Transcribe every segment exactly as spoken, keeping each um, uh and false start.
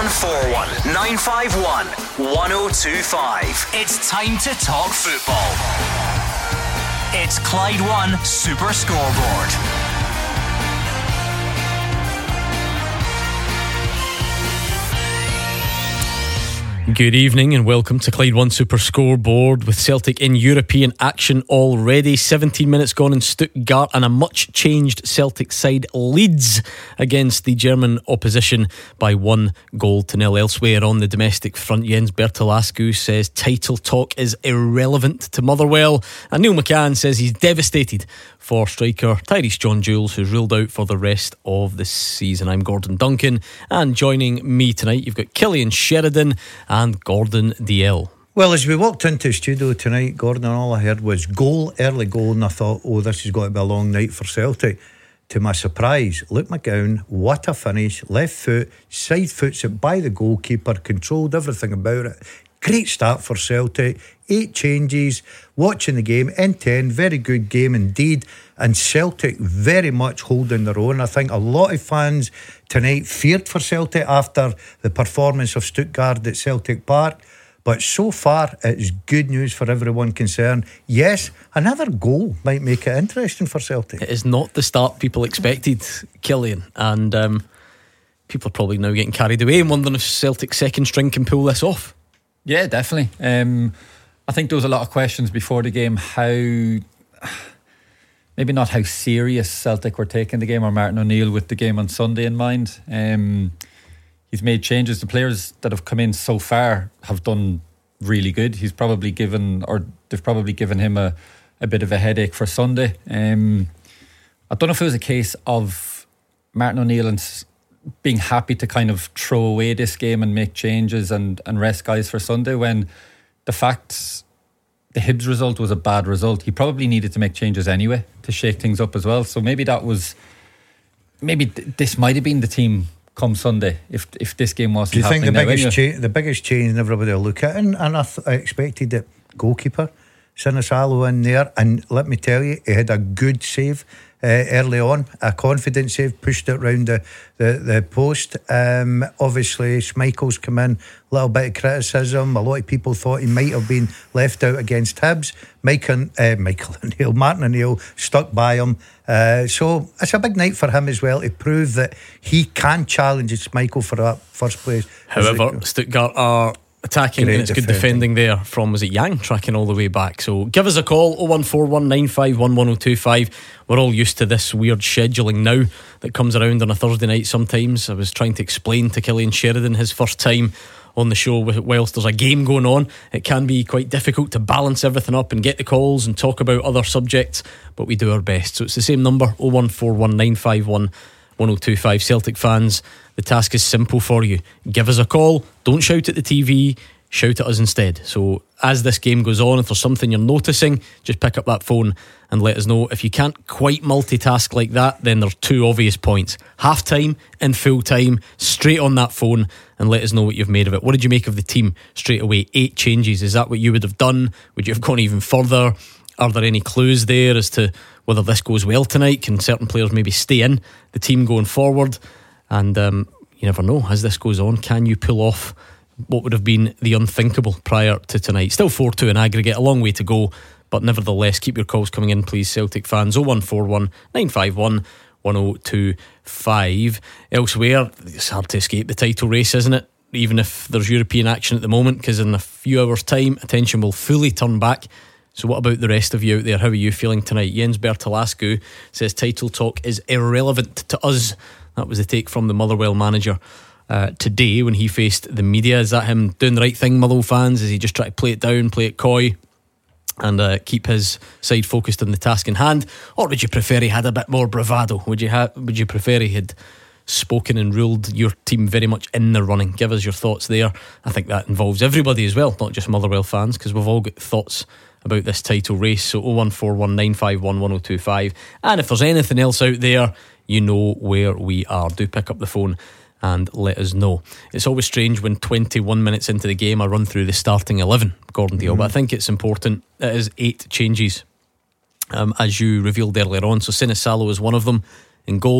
one four one, nine five one, one oh two five. It's time to talk football. It's Clyde One Super Scoreboard. Good evening and welcome to Clyde One Super Scoreboard with Celtic in European action already. seventeen minutes gone in Stuttgart and a much changed Celtic side leads against the German opposition by one goal to nil. Elsewhere on the domestic front, Jens Bertolascu says title talk is irrelevant to Motherwell, and Neil McCann says he's devastated for striker Tyrese John-Jules, who's ruled out for the rest of the season. I'm Gordon Duncan, and joining me tonight you've got Killian Sheridan and Gordon D L. Well, as we walked into the studio tonight, Gordon, all I heard was goal, early goal, and I thought, oh, this has got to be a long night for Celtic. To my surprise, Luke McGowan, what a finish, left foot, side foots it by the goalkeeper, controlled everything about it. Great start for Celtic, eight changes, watching the game, end to end, very good game indeed, and Celtic very much holding their own. I think a lot of fans tonight feared for Celtic after the performance of Stuttgart at Celtic Park, but so far it's good news for everyone concerned. Yes, another goal might make it interesting for Celtic. It is not the start people expected, Killian, and um, people are probably now getting carried away and wondering if Celtic's second string can pull this off. Yeah, definitely. Um, I think there was a lot of questions before the game how, maybe not how serious Celtic were taking the game, or Martin O'Neill with the game on Sunday in mind. Um, he's made changes. The players that have come in so far have done really good. He's probably given, or they've probably given him a, a bit of a headache for Sunday. Um, I don't know if it was a case of Martin O'Neill and being happy to kind of throw away this game and make changes and, and rest guys for Sunday, when the fact the Hibs result was a bad result. He probably needed to make changes anyway to shake things up as well. So maybe that was, maybe th- this might have been the team come Sunday if if this game wasn't happening. Do you think the biggest, anyway. cha- the biggest change, and everybody will look at it, and, and I, th- I expected that goalkeeper Sinisalo in there, and let me tell you, he had a good save uh, early on, a confident save, pushed it round the, the, the post. Um, obviously Schmeichel's come in, a little bit of criticism. A lot of people thought he might have been left out against Hibs. Michael, uh, Michael O'Neill, Martin O'Neill stuck by him, uh, so it's a big night for him as well to prove that he can challenge Schmeichel for that first place. However, Stuttgart are attacking, Great and it's good defending. defending there from, was it Yang, tracking all the way back. So give us a call, oh one four one, nine five one, one oh two five. We're all used to this weird scheduling now that comes around on a Thursday night sometimes. I was trying to explain to Killian Sheridan his first time on the show, whilst there's a game going on, it can be quite difficult to balance everything up and get the calls and talk about other subjects, but we do our best. So it's the same number, oh one four one, nine five one, one oh two five. Celtic fans, the task is simple for you. Give us a call, don't shout at the T V, shout at us instead. So as this game goes on, if there's something you're noticing, just pick up that phone and let us know. If you can't quite multitask like that, then there's two obvious points: half time and full time. Straight on that phone and let us know what you've made of it. What did you make of the team straight away? Eight changes, is that what you would have done? Would you have gone even further? Are there any clues there as to whether this goes well tonight? Can certain players maybe stay in the team going forward? And um, you never know, as this goes on, can you pull off what would have been the unthinkable prior to tonight? Still four two in aggregate, a long way to go, but nevertheless, keep your calls coming in, please, Celtic fans. oh one four one, nine five one, one oh two five. Elsewhere, it's hard to escape the title race, isn't it? Even if there's European action at the moment, because in a few hours' time, attention will fully turn back. So what about the rest of you out there? How are you feeling tonight? Jens Bertolascu says title talk is irrelevant to us. That was the take from the Motherwell manager uh, today when he faced the media. Is that him doing the right thing, Motherwell fans? Is he just trying to play it down, play it coy, and uh, keep his side focused on the task in hand? Or would you prefer he had a bit more bravado? Would you ha- would you prefer he had spoken and ruled your team very much in the running? Give us your thoughts there. I think that involves everybody as well, not just Motherwell fans, because we've all got thoughts about this title race. So oh one four one, nine five one, one oh two five. And if there's anything else out there, you know where we are. Do pick up the phone and let us know. It's always strange when twenty-one minutes into the game I run through the starting eleven, Gordon Deal, mm-hmm. but I think it's important. It is eight changes, um, as you revealed earlier on. So Sinisalo is one of them in goal.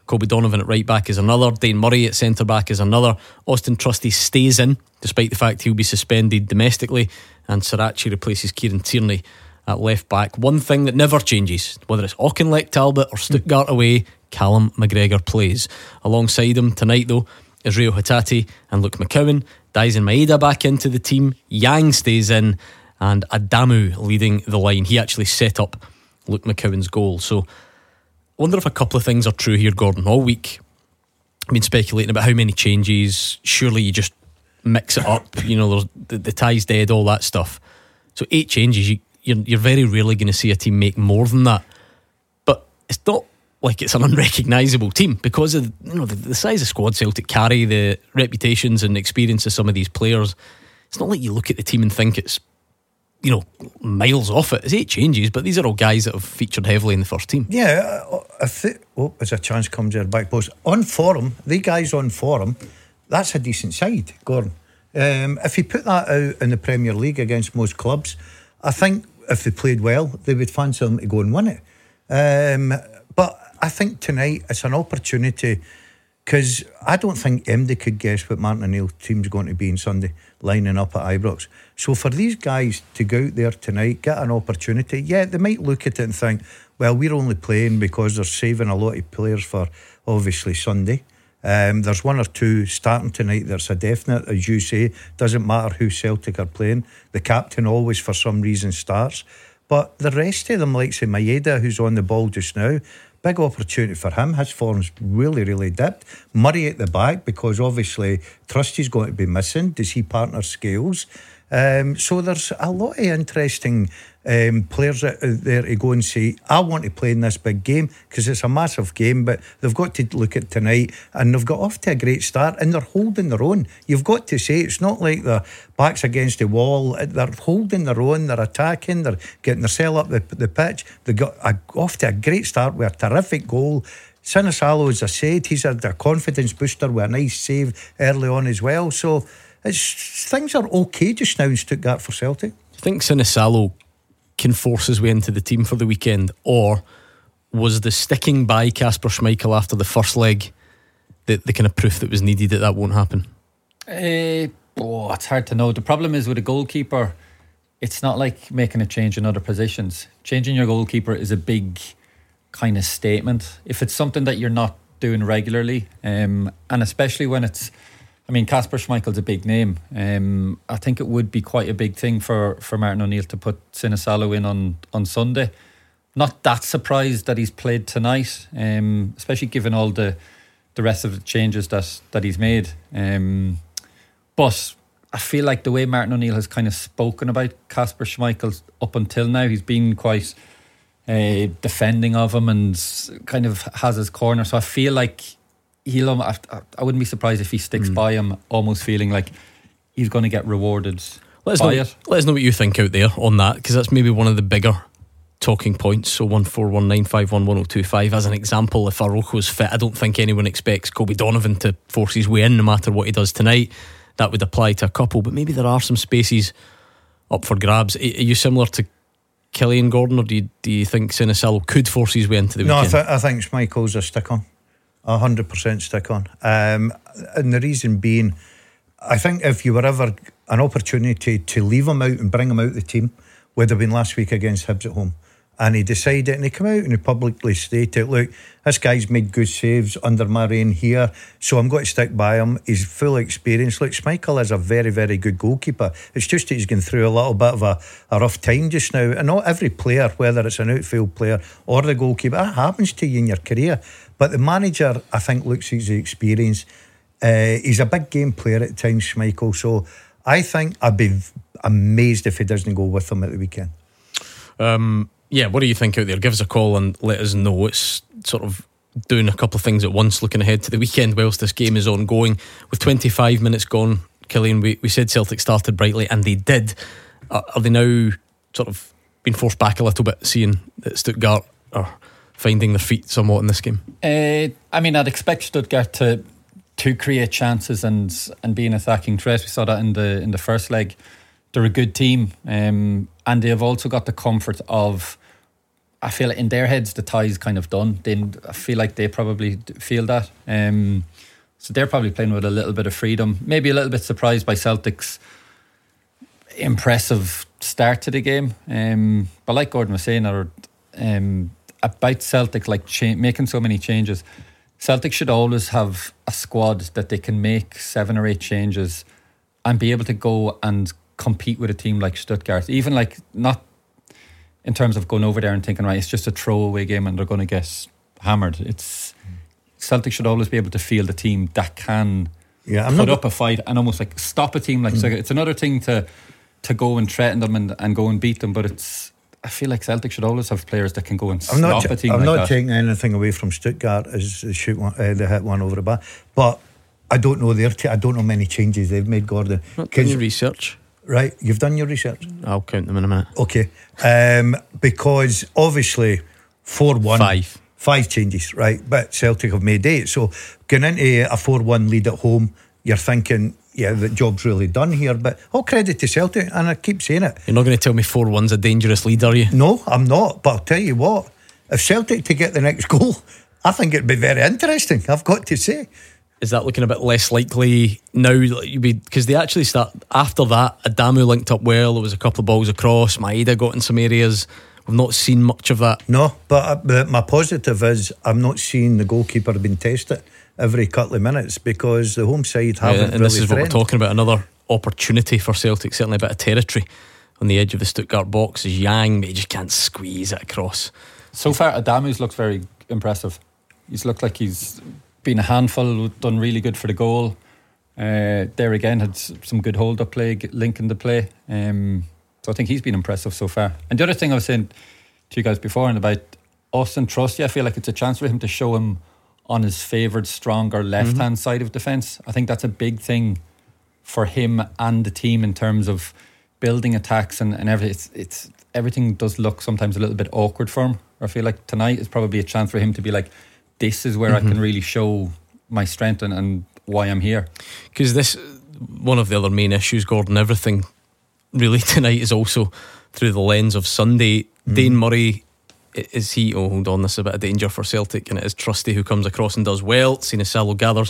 Kobe Donovan at right back is another. Dane Murray at centre back is another. Austin Trusty stays in despite the fact he'll be suspended domestically, and Sriracha replaces Kieran Tierney at left back. One thing that never changes, whether it's Auchinleck Talbot or Stuttgart away, Callum McGregor plays. Alongside him tonight though is Rio Hatate and Luke McCowan. Daisen Maeda back into the team, Yang stays in, and Adamu leading the line. He actually set up Luke McCowan's goal. So I wonder if a couple of things are true here, Gordon. All week I've been speculating about how many changes. Surely you just mix it up, you know, there's the, the tie's dead, all that stuff. So eight changes, you, you're, you're very rarely going to see a team make more than that. But it's not like it's an unrecognisable team because of, you know, the, the size of squad Celtic carry, the reputations and experience of some of these players. It's not like you look at the team and think it's, you know, miles off it. It's eight changes, but these are all guys that have featured heavily in the first team. Yeah, I th- oh, as a chance comes there, back post on form. The guys on form, that's a decent side, Gordon. Um, if you put that out in the Premier League against most clubs, I think if they played well, they would fancy them to go and win it. Um, but I think tonight it's an opportunity, because I don't think M D could guess what Martin O'Neill's team's going to be on Sunday, lining up at Ibrox. So for these guys to go out there tonight, get an opportunity, yeah, they might look at it and think, well, we're only playing because they're saving a lot of players for obviously Sunday. Um, there's one or two starting tonight that's a definite, as you say. Doesn't matter who Celtic are playing, the captain always for some reason starts. But the rest of them, like say Maeda, who's on the ball just now, big opportunity for him. His form's really, really dipped. Murray at the back, because obviously Trusty's going to be missing. Does he partner Scales? Um, so there's a lot of interesting um, players out there to go and say, I want to play in this big game, because it's a massive game, but they've got to look at tonight, and they've got off to a great start, and they're holding their own. You've got to say, it's not like their backs against the wall. They're holding their own, they're attacking, they're getting themselves up the, the pitch. They got a, off to a great start with a terrific goal. Sinisalo, as I said, he's had a confidence booster with a nice save early on as well. So it's, things are okay just now in Stuttgart for Celtic. I think Sinisalo can force his way into the team for the weekend, or was the sticking by Kasper Schmeichel after the first leg the, the kind of proof that was needed that that won't happen? Uh, oh, it's hard to know. The problem is with a goalkeeper, it's not like making a change in other positions. Changing your goalkeeper is a big kind of statement. If it's something that you're not doing regularly, um, and especially when it's, I mean, Kasper Schmeichel's a big name. Um, I think it would be quite a big thing for, for Martin O'Neill to put Sinisalo in on, on Sunday. Not that surprised that he's played tonight, um, especially given all the the rest of the changes that, that he's made. Um, but I feel like the way Martin O'Neill has kind of spoken about Kasper Schmeichel up until now, he's been quite uh, defending of him and kind of has his corner. So I feel like he'll, I, I wouldn't be surprised if he sticks mm. by him, almost feeling like he's going to get rewarded let us by know, it. Let us know what you think out there on that, because that's maybe one of the bigger talking points. So one four one nine five one one oh two five, as an example, if Arojo's fit, I don't think anyone expects Kobe Donovan to force his way in no matter what he does tonight. That would apply to a couple, but maybe there are some spaces up for grabs. Are you similar to Killian Gordon, or do you, do you think Sinisalo could force his way into the no, weekend? No, I, th- I think Schmeichel's a stick on, a hundred percent stick on, um, and the reason being, I think if you were ever an opportunity to leave him out and bring him out the team, would have been last week against Hibs at home. And he decided, and he came out and he publicly stated, look, this guy's made good saves under my reign here, so I'm going to stick by him. He's full experience. Look, Schmeichel is a very, very good goalkeeper. It's just that he's going through a little bit of a, a rough time just now. And not every player, whether it's an outfield player or the goalkeeper, that happens to you in your career. But the manager, I think, looks at his experience. Uh, he's a big game player at times, Schmeichel. So I think I'd be amazed if he doesn't go with him at the weekend. Um... Yeah, what do you think out there? Give us a call and let us know. It's sort of doing a couple of things at once, looking ahead to the weekend whilst this game is ongoing. With twenty-five minutes gone, Killian, we, we said Celtic started brightly, and they did. Are, are they now sort of being forced back a little bit, seeing that Stuttgart are finding their feet somewhat in this game? Uh, I mean, I'd expect Stuttgart to to create chances and and be an attacking threat. We saw that in the in the first leg. They're a good team, um, and they have also got the comfort of I feel like in their heads the tie's kind of done. They, I feel like they probably feel that. Um, so they're probably playing with a little bit of freedom. Maybe a little bit surprised by Celtic's impressive start to the game. Um, but like Gordon was saying, or um, about Celtic, like cha- making so many changes. Celtic should always have a squad that they can make seven or eight changes and be able to go and compete with a team like Stuttgart. Even like not in terms of going over there and thinking, right, it's just a throwaway game and they're going to get hammered. It's Celtic should always be able to field a team that can yeah, I'm put not up a fight and almost like stop a team. Like mm. so it's another thing to to go and threaten them and, and go and beat them, but it's I feel like Celtic should always have players that can go and I'm stop not, a team I'm like not that. taking anything away from Stuttgart as they shoot one, uh, they hit one over the bar, but I don't know their t- I don't know many changes they've made, Gordon. Not done your research. Right, you've done your research. I'll count them in a minute. Okay, um, because obviously four one five five changes, right? But Celtic have made eight, so going into a four one lead at home, you're thinking, yeah, the job's really done here. But all credit to Celtic, and I keep saying it. You're not going to tell me four one's a dangerous lead, are you? No, I'm not. But I'll tell you what, if Celtic to get the next goal, I think it'd be very interesting, I've got to say. Is that looking a bit less likely now? Because they actually start after that. Adamu linked up well. There was a couple of balls across. Maeda got in some areas. We've not seen much of that. No, but, uh, but my positive is I'm not seeing the goalkeeper being tested every couple of minutes, because the home side haven't yeah, and really this is threatened. what we're talking about. Another opportunity for Celtic, certainly a bit of territory on the edge of the Stuttgart box is Yang, but he just can't squeeze it across. So far Adamu's looked very impressive. He's looked like he's been a handful, done really good for the goal. Uh, there again had some good hold up play, linking the play. Um, so I think he's been impressive so far. And the other thing I was saying to you guys before and about Austin Trusty, I feel like it's a chance for him to show him on his favoured, stronger left hand mm-hmm. side of defence. I think that's a big thing for him and the team in terms of building attacks and, and everything. It's, it's everything does look sometimes a little bit awkward for him. I feel like tonight is probably a chance for him to be like, this is where mm-hmm. I can really show my strength and, and why I'm here. Because this, one of the other main issues, Gordon, everything really tonight is also through the lens of Sunday. Mm. Dane Murray, is he, oh hold on, this is a bit of danger for Celtic, and it is Trusty who comes across and does well. Sinisalo gathers.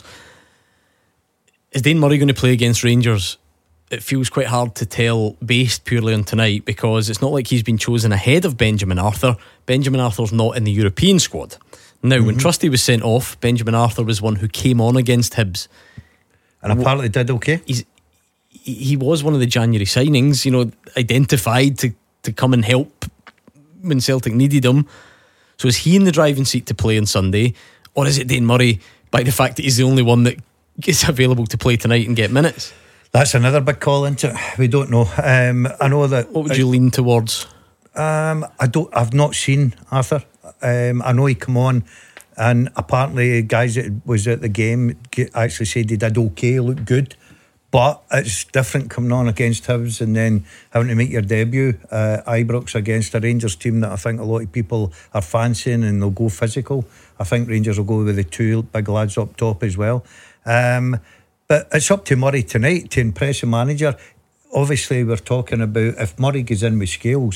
Is Dane Murray going to play against Rangers? It feels quite hard to tell based purely on tonight, because it's not like he's been chosen ahead of Benjamin Arthur. Benjamin Arthur's not in the European squad. Now, mm-hmm. when Trusty was sent off, Benjamin Arthur was one who came on against Hibs. And apparently did okay. He's, he was one of the January signings, you know, identified to, to come and help when Celtic needed him. So is he in the driving seat to play on Sunday? Or is it Dane Murray by the fact that he's the only one that is available to play tonight and get minutes? That's another big call into it. We don't know. Um, I know that. What would you uh, lean towards? Um, I don't. I've not seen Arthur. Um, I know he come on, and apparently guys that was at the game actually said he did okay, looked good. But it's different coming on against Hibs and then having to make your debut uh, Ibrox against a Rangers team that I think a lot of people are fancying, and they'll go physical. I think Rangers will go with the two big lads up top as well. Um, but it's up to Murray tonight to impress the manager. Obviously we're talking about if Murray goes in with Scales,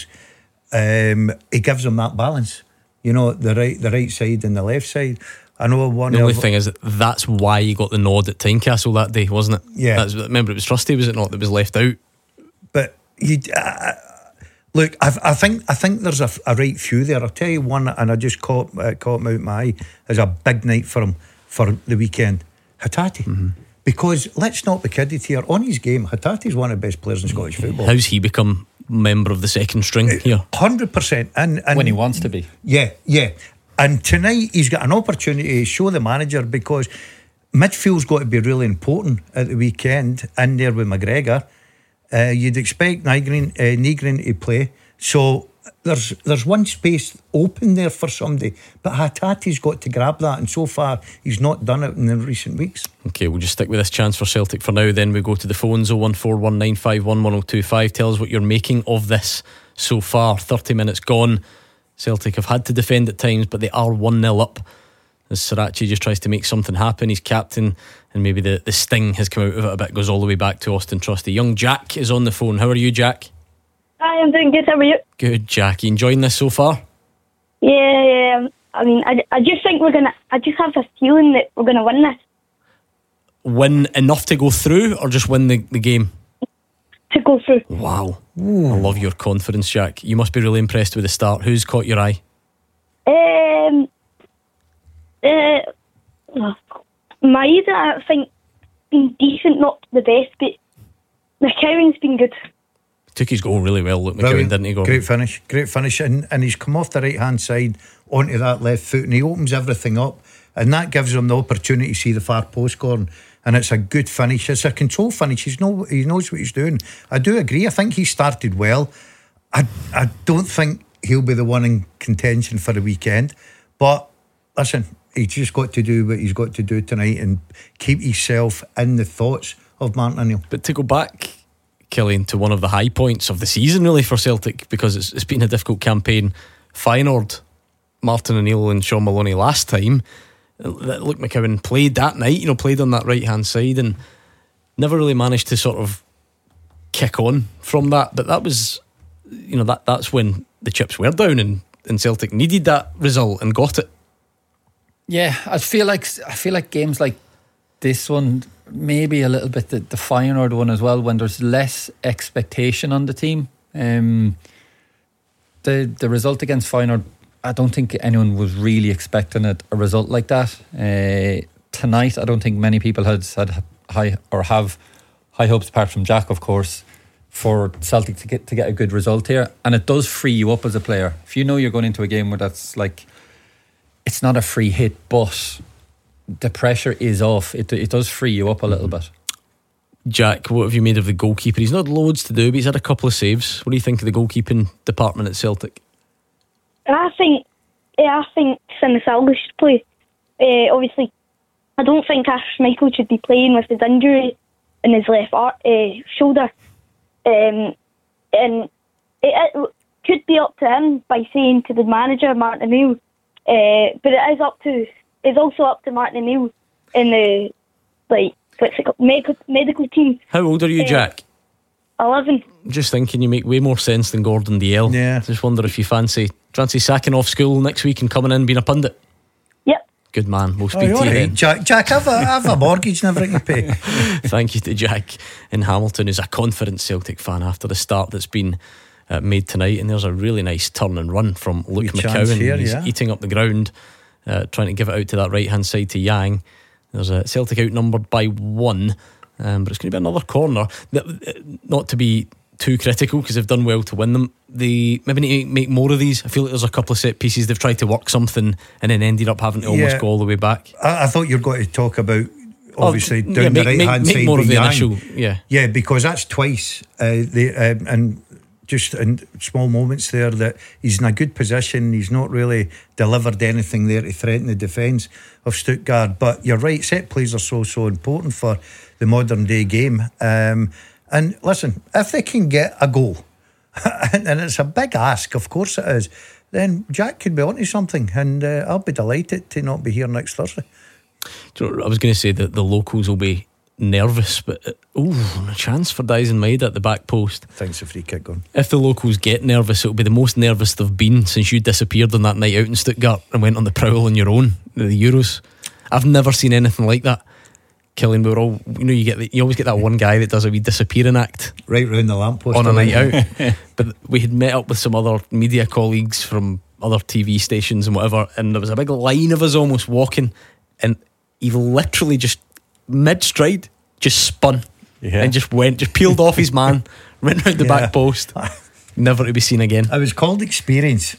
um, he gives them that balance. You know, the right the right side and the left side. I know one. The only of, thing is that that's why he got the nod at Tynecastle that day, wasn't it? Yeah. That's, remember, it was Trusty, was it not, that was left out? But you uh, look, I, I think I think there's a, a right few there. I'll tell you one, and I just caught uh, caught him out my eye. There's a big night for him for the weekend. Hatate. Mm-hmm. Because let's not be kidded here. On his game, Hatate's one of the best players in Scottish football. How's he become member of the second string here? one hundred percent. And, and when he wants to be. Yeah, yeah. And tonight he's got an opportunity to show the manager, because midfield's got to be really important at the weekend in there with McGregor. Uh, you'd expect Nygren, uh, Nygren to play. So there's there's one space open there for somebody. But Hatate's got to grab that, and so far he's not done it in the recent weeks. Okay, we'll just stick with this chance for Celtic for now. Then we go to the phones. oh one four one nine five one one oh two five. Tell us what you're making of this so far. thirty minutes gone. Celtic have had to defend at times, but they are one nil up as Sirachi just tries to make something happen. He's captain, and maybe the, the sting has come out of it a bit. Goes all the way back to Austin Trusty. Young Jack is on the phone. How are you, Jack? Hi, I'm doing good. How are you? Good, Jack. You enjoying this so far? Yeah, um, I mean, I, I just think we're gonna. I just have a feeling that we're gonna win this. Win enough to go through, or just win the, the game? To go through. Wow. Ooh. I love your confidence, Jack. You must be really impressed with the start. Who's caught your eye? Um, uh, Maeda, I think, been decent, not the best, but McCowan's been good. Took his goal really well, Luke McCowan, didn't he? Gordon? Great finish, great finish, and, and he's come off the right hand side onto that left foot, and he opens everything up, and that gives him the opportunity to see the far post, Gordon. And it's a good finish. It's a control finish. He's no, he knows what he's doing. I do agree. I think he started well. I I don't think he'll be the one in contention for the weekend. But listen, he's just got to do what he's got to do tonight and keep himself in the thoughts of Martin O'Neill. But to go back, Killian, to one of the high points of the season really for Celtic, because it's, it's been a difficult campaign. Feyenoord, Martin O'Neill and Sean Maloney last time, Luke McCowan played that night, you know, played on that right hand side and never really managed to sort of kick on from that. But that was, you know, that that's when the chips were down and, and Celtic needed that result and got it. Yeah, I feel like I feel like games like this one, maybe a little bit the, the Feyenoord one as well, when there's less expectation on the team. Um, the the result against Feyenoord, I don't think anyone was really expecting it, a result like that. Uh, tonight, I don't think many people had had high or have high hopes, apart from Jack, of course, for Celtic to get to get a good result here. And it does free you up as a player. If you know you're going into a game where that's like, it's not a free hit, but the pressure is off. It it does free you up a little bit. Jack, what have you made of the goalkeeper? He's not loads to do, but he's had a couple of saves. What do you think of the goalkeeping department at Celtic? I think, yeah, I think Sinisalo should play. Uh, obviously, I don't think Ash Michael should be playing with his injury in his left ar- uh, shoulder. Um, and it, it could be up to him by saying to the manager, Martin O'Neill. Uh, but it is up to, it's also up to Martin O'Neill in the, like, what's it called, medical, medical team. How old are you, uh, Jack? eleven. Just thinking you make way more sense than Gordon Dalziel. Yeah. Just wonder if you fancy fancy sacking off school next week and coming in being a pundit. Yep. Good man. We'll Oh, speak you're to you right, then. Jack. Jack, I've a, I've a mortgage and everything to pay. Thank you to Jack in Hamilton, who's a confident Celtic fan after the start that's been uh, made tonight. And there's a really nice turn and run from Luke Good chance McCowan. here, He's yeah. eating up the ground, uh, trying to give it out to that right hand side to Yang. There's a Celtic outnumbered by one, um, but it's going to be another corner. Not to be too critical, because they've done well to win them. They maybe need to make more of these. I feel like there's a couple of set pieces they've tried to work something and then ended up having to almost Yeah. go all the way back. I, I thought you were going to talk about, obviously, Oh, down yeah, the make- right make- hand make side more with of the Yang. initial, yeah. Yeah, because that's twice. Uh, they, um, and just in small moments there that he's in a good position. He's not really delivered anything there to threaten the defence of Stuttgart. But you're right, set plays are so, so important for the modern day game. Um, and listen, if they can get a goal, and, and it's a big ask, of course it is, then Jack could be onto something, and uh, I'll be delighted to not be here next Thursday. Do you know, I was going to say that the locals will be nervous, but uh, oh, a chance for Dyson Maeda at the back post. Thanks, a free kick going. If the locals get nervous, it'll be the most nervous they've been since you disappeared on that night out in Stuttgart and went on the prowl on your own, the Euros. I've never seen anything like that. Killian, we were all, you know, you get the, you always get that one guy that does a wee disappearing act Right round the lamppost on a night line. out. But we had met up with some other media colleagues from other T V stations and whatever, and there was a big line of us almost walking, and he literally just mid stride just spun Yeah. and just went, just peeled off his man, went round the Yeah. back post, never to be seen again. It was called experience.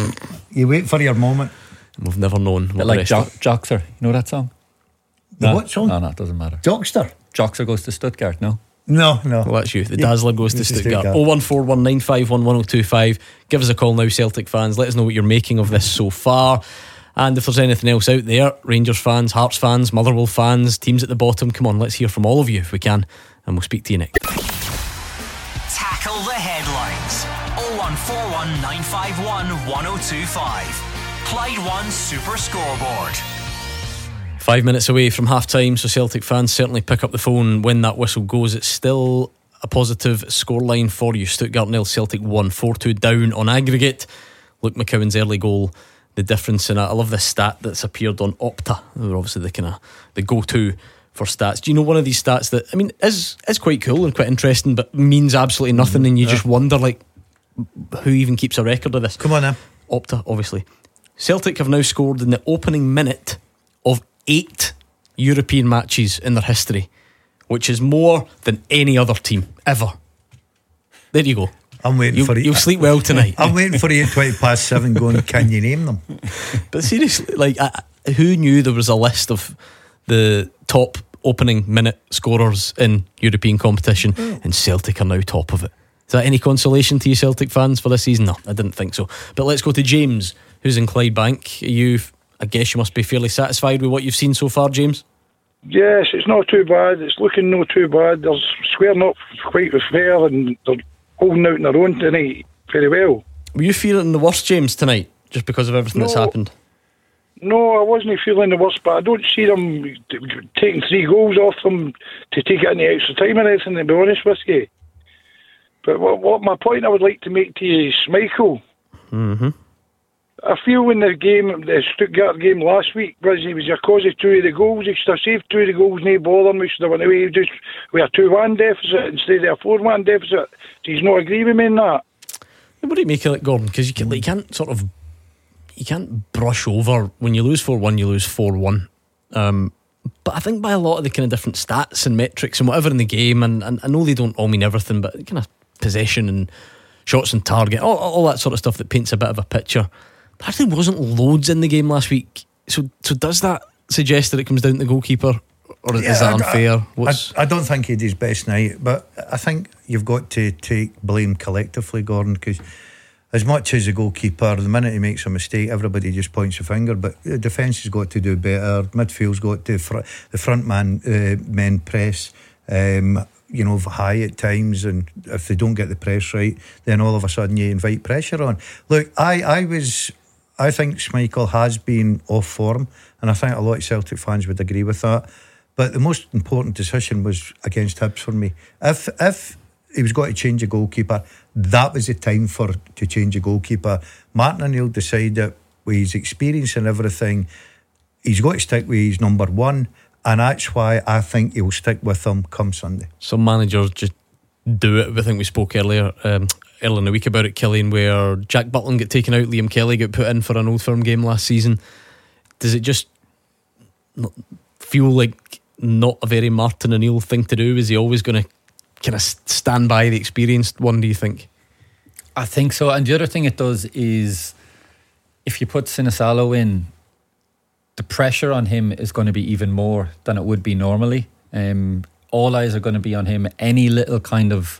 You wait for your moment. We've never known what Bit the like rest jo- of- Joxer. You know that song? The No. what song? No, no, it doesn't matter. Jockster? Joxer goes to Stuttgart, no? No, no. Well, that's you. The Dazzler goes to Goes to Stuttgart. Stuttgart. oh one four one nine five one one oh two five. Give us a call now, Celtic fans. Let us know what you're making of this so far. And if there's anything else out there, Rangers fans, Hearts fans, Motherwell fans, teams at the bottom, come on, let's hear from all of you if we can. And we'll speak to you next. Tackle the headlines. oh one four one nine five one one oh two five. Clyde One Super Scoreboard. Five minutes away from half time, so Celtic fans certainly pick up the phone when that whistle goes. It's still a positive scoreline for you. Stuttgart nil, Celtic one, four two down on aggregate. Luke McCowan's early goal the difference in it. I love this stat that's appeared on Opta. They're obviously the kind of the go-to for stats. Do you know one of these stats that, I mean, is is quite cool and quite interesting, but means absolutely nothing, mm-hmm. and you yeah. just wonder, like, who even keeps a record of this? Come on now. Opta, obviously. Celtic have now scored in the opening minute of eight European matches in their history, which is more than any other team ever. There you go. I'm waiting you'll, for it. You'll sleep well tonight. I'm waiting for you at twenty past seven going, can you name them? But seriously, like, I, who knew there was a list of the top opening minute scorers in European competition, mm. and Celtic are now top of it? Is that any consolation to you Celtic fans for this season? No, I didn't think so. But let's go to James, who's in Clydebank. You, I guess you must be fairly satisfied with what you've seen so far, James? Yes, it's not too bad. It's looking not too bad. They're squaring up quite fair, and they're holding out on their own tonight very well. Were you feeling the worst, James, tonight, just because of everything no, that's happened? No, I wasn't feeling the worst, but I don't see them taking three goals off them to take it in the extra time or anything, to be honest with you. But what, what my point I would like to make to you is, Michael, mm-hmm. I feel in the game, the Stuttgart game last week, was he was a cause of two of the goals. He should have saved two of the goals, no bother him. We should have went away just with a two one deficit instead of a four one deficit. Do you not agree with me in that? What do you make of it, Gordon? Because you, can, like, you can't sort of, you can't brush over when you lose four one, you lose four one. Um, but I think by a lot of the kind of different stats and metrics and whatever in the game, and, and I know they don't all mean everything, but kind of possession and shots on target, all, all that sort of stuff that paints a bit of a picture. There actually wasn't loads in the game last week. So so does that suggest that it comes down to the goalkeeper, or yeah, is that I, unfair? What's I, I don't think he did his best night, but I think you've got to take blame collectively, Gordon, because as much as the goalkeeper, the minute he makes a mistake, everybody just points a finger, but the defence has got to do better. Midfield's got to fr- the front man uh, men press um, you know, high at times, and if they don't get the press right, then all of a sudden you invite pressure on. Look, I, I was I think Schmeichel has been off form, and I think a lot of Celtic fans would agree with that, but the most important decision was against Hibs for me. If if he was going to change a goalkeeper, that was the time for to change a goalkeeper. Martin O'Neill decided with his experience and everything, he's got to stick with his number one, and that's why I think he'll stick with him come Sunday. Some managers just do it. I think we spoke earlier um, earlier in the week about it, Killian, where Jack Butland got taken out, Liam Kelly got put in for an Old Firm game last season. Does it just not feel like not a very Martin O'Neill thing to do? Is he always going to kind of stand by the experienced one, do you think? I think so. And the other thing it does is, if you put Sinisalo in, the pressure on him is going to be even more than it would be normally. Um, all eyes are going to be on him. Any little kind of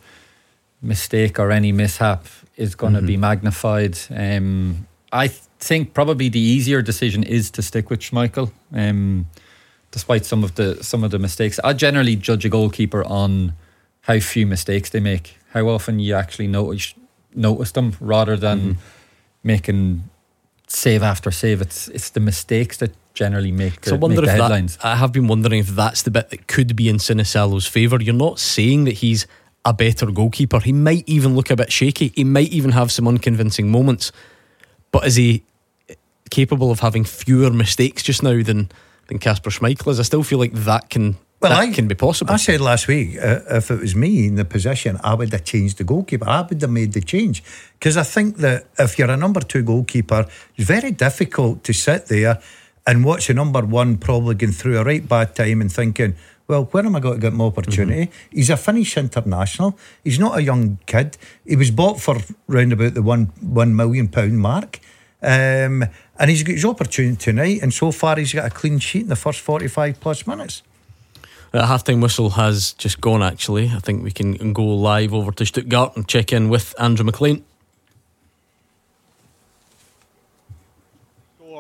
mistake or any mishap is going mm-hmm. to be magnified. Um, I th- think probably the easier decision is to stick with Schmeichel, um, despite some of the some of the mistakes. I generally judge a goalkeeper on how few mistakes they make, how often you actually notice notice them, rather than mm-hmm. making save after save. It's it's the mistakes that generally make the, so I wonder make the if headlines. That, I have been wondering if that's the bit that could be in Sinisalo's favour. You're not saying that he's a better goalkeeper. He might even look a bit shaky. He might even have some unconvincing moments. But is he capable of having fewer mistakes just now than than Kasper Schmeichel is? I still feel like that can well, that I, can be possible. I said last week, uh, if it was me in the position, I would have changed the goalkeeper. I would have made the change, because I think that if you're a number two goalkeeper, it's very difficult to sit there and watch a number one probably going through a right bad time and thinking, well, where am I going to get my opportunity? Mm-hmm. He's a Finnish international. He's not a young kid. He was bought for round about the one one million pound mark, um, and he's got his opportunity tonight. And so far, he's got a clean sheet in the first forty-five plus minutes. The half-time whistle has just gone. Actually, I think we can go live over to Stuttgart and check in with Andrew McLean.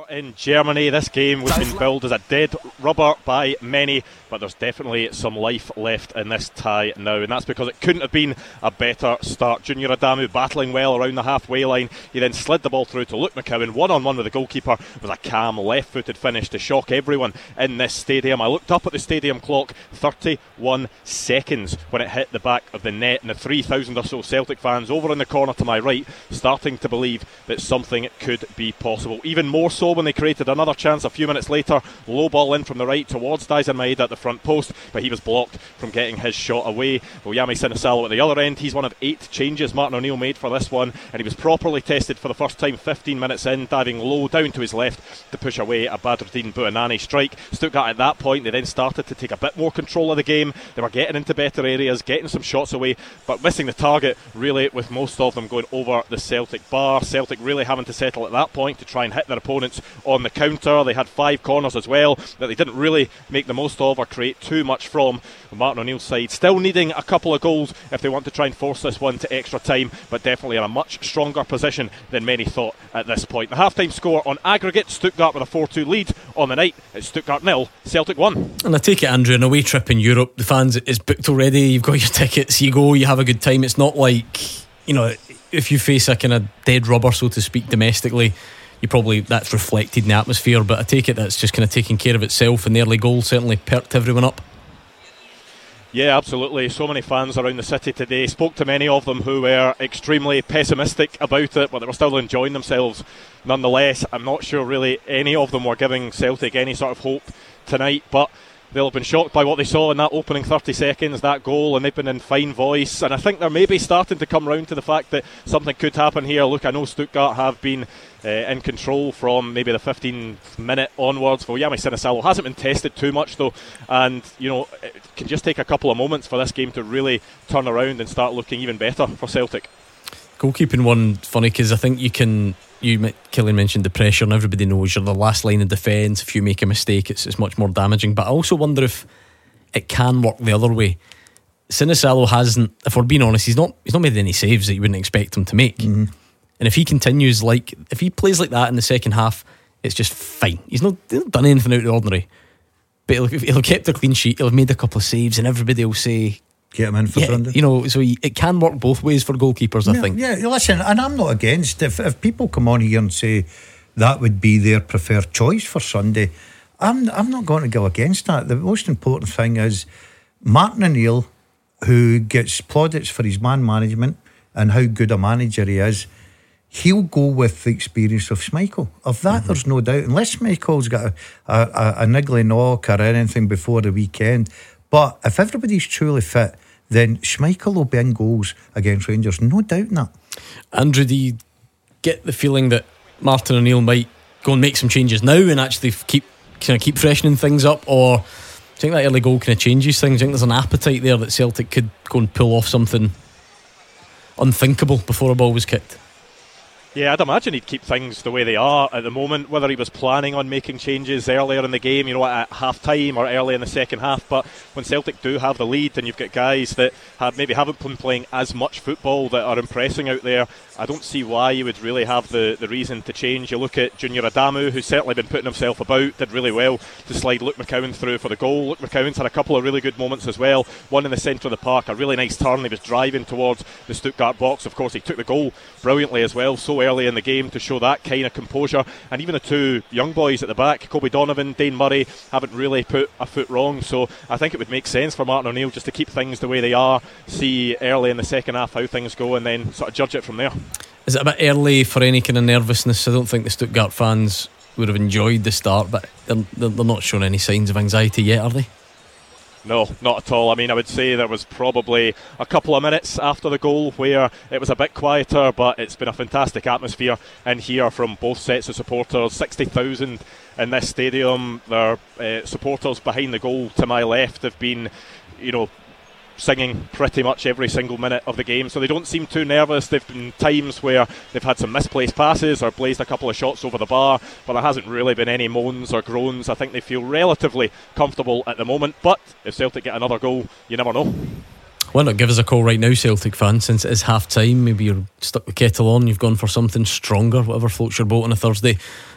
In Germany, this game was been billed as a dead rubber by many, but there's definitely some life left in this tie now, and that's because it couldn't have been a better start. Junior Adamu battling well around the halfway line. He then slid the ball through to Luke McCowan, one-on-one with the goalkeeper. It was a calm, left-footed finish to shock everyone in this stadium. I looked up at the stadium clock, thirty-one seconds when it hit the back of the net, and the three thousand or so Celtic fans over in the corner to my right starting to believe that something could be possible. Even more so when they created another chance a few minutes later. Low ball in from the right towards Dyson Maeda at the front post, but he was blocked from getting his shot away. Yami Sinisalo at the other end. He's one of eight changes Martin O'Neill made for this one, and he was properly tested for the first time fifteen minutes in, diving low down to his left to push away a Badruddin Bouanani strike. Stuttgart at that point, they then started to take a bit more control of the game. They were getting into better areas, getting some shots away, but missing the target really, with most of them going over the Celtic bar. Celtic really having to settle at that point to try and hit their opponents on the counter. They had five corners as well that they didn't really make the most of or create too much from. Martin O'Neill's side still needing a couple of goals if they want to try and force this one to extra time, but definitely in a much stronger position than many thought at this point. The half-time score on aggregate, Stuttgart with a four two lead on the night. It's Stuttgart nil, Celtic one. And I take it, Andrew, an away trip in Europe, the fans is booked already. You've got your tickets, you go, you have a good time. It's not like, you know, if you face a kind of dead rubber, so to speak, domestically, you probably, that's reflected in the atmosphere, but I take it that's just kind of taking care of itself, and the early goal certainly perked everyone up. Yeah, absolutely. So many fans around the city today. Spoke to many of them who were extremely pessimistic about it, but they were still enjoying themselves nonetheless. I'm not sure really any of them were giving Celtic any sort of hope tonight, but they'll have been shocked by what they saw in that opening thirty seconds, that goal, and they've been in fine voice. And I think they're maybe starting to come round to the fact that something could happen here. Look, I know Stuttgart have been uh, in control from maybe the fifteenth minute onwards. Yami Sinisalo hasn't been tested too much though, and you know, it can just take a couple of moments for this game to really turn around and start looking even better for Celtic. Goalkeeping one, funny because I think you can, you Killian mentioned the pressure, and everybody knows you're the last line of defence. If you make a mistake, it's, it's much more damaging. But I also wonder if it can work the other way. Sinisalo hasn't, if we're being honest, he's not he's not made any saves that you wouldn't expect him to make. Mm-hmm. And if he continues like, if he plays like that in the second half, it's just fine. He's not, he's not done anything out of the ordinary, but he'll, he'll have kept a clean sheet, he'll have made a couple of saves, and everybody will say, get him in for yeah, Sunday. You know, so he, it can work both ways for goalkeepers, I yeah, think. Yeah, listen, and I'm not against if, if people come on here and say that would be their preferred choice for Sunday, I'm I'm not going to go against that. The most important thing is Martin O'Neill, who gets plaudits for his man management and how good a manager he is, he'll go with the experience of Schmeichel. Of that, mm-hmm. there's no doubt. Unless Schmeichel's got a, a, a niggly knock or anything before the weekend. But if everybody's truly fit, then Schmeichel will be in goals against Rangers, no doubt in that. Andrew, do you get the feeling that Martin O'Neill might go and make some changes now and actually keep kind of keep freshening things up, or do you think that early goal kind of changes things? Do you think there's an appetite there that Celtic could go and pull off something unthinkable before a ball was kicked? Yeah, I'd imagine he'd keep things the way they are at the moment, whether he was planning on making changes earlier in the game, you know, at half time or early in the second half. But when Celtic do have the lead and you've got guys that have maybe haven't been playing as much football that are impressing out there, I don't see why you would really have the, the reason to change. You look at Junior Adamu, who's certainly been putting himself about, did really well to slide Luke McCowan through for the goal. Luke McCowan's had a couple of really good moments as well. One in the centre of the park, a really nice turn. He was driving towards the Stuttgart box. Of course, he took the goal brilliantly as well, so early in the game to show that kind of composure. And even the two young boys at the back, Kobe Donovan, Dane Murray, haven't really put a foot wrong. So I think it would make sense for Martin O'Neill just to keep things the way they are, see early in the second half how things go, and then sort of judge it from there. Is it a bit early for any kind of nervousness? I don't think the Stuttgart fans would have enjoyed the start, but they're, they're not showing any signs of anxiety yet, are they? No, not at all. I mean, I would say there was probably a couple of minutes after the goal where it was a bit quieter, but it's been a fantastic atmosphere in here from both sets of supporters. sixty thousand in this stadium. Their uh, supporters behind the goal to my left have been, you know, singing pretty much every single minute of the game, so they don't seem too nervous. There've been times where they've had some misplaced passes or blazed a couple of shots over the bar, but there hasn't really been any moans or groans. I think they feel relatively comfortable at the moment, but if Celtic get another goal, you never know. Why not give us a call right now, Celtic fans, since it is half time? Maybe you're stuck with kettle on, you've gone for something stronger, whatever floats your boat on a Thursday.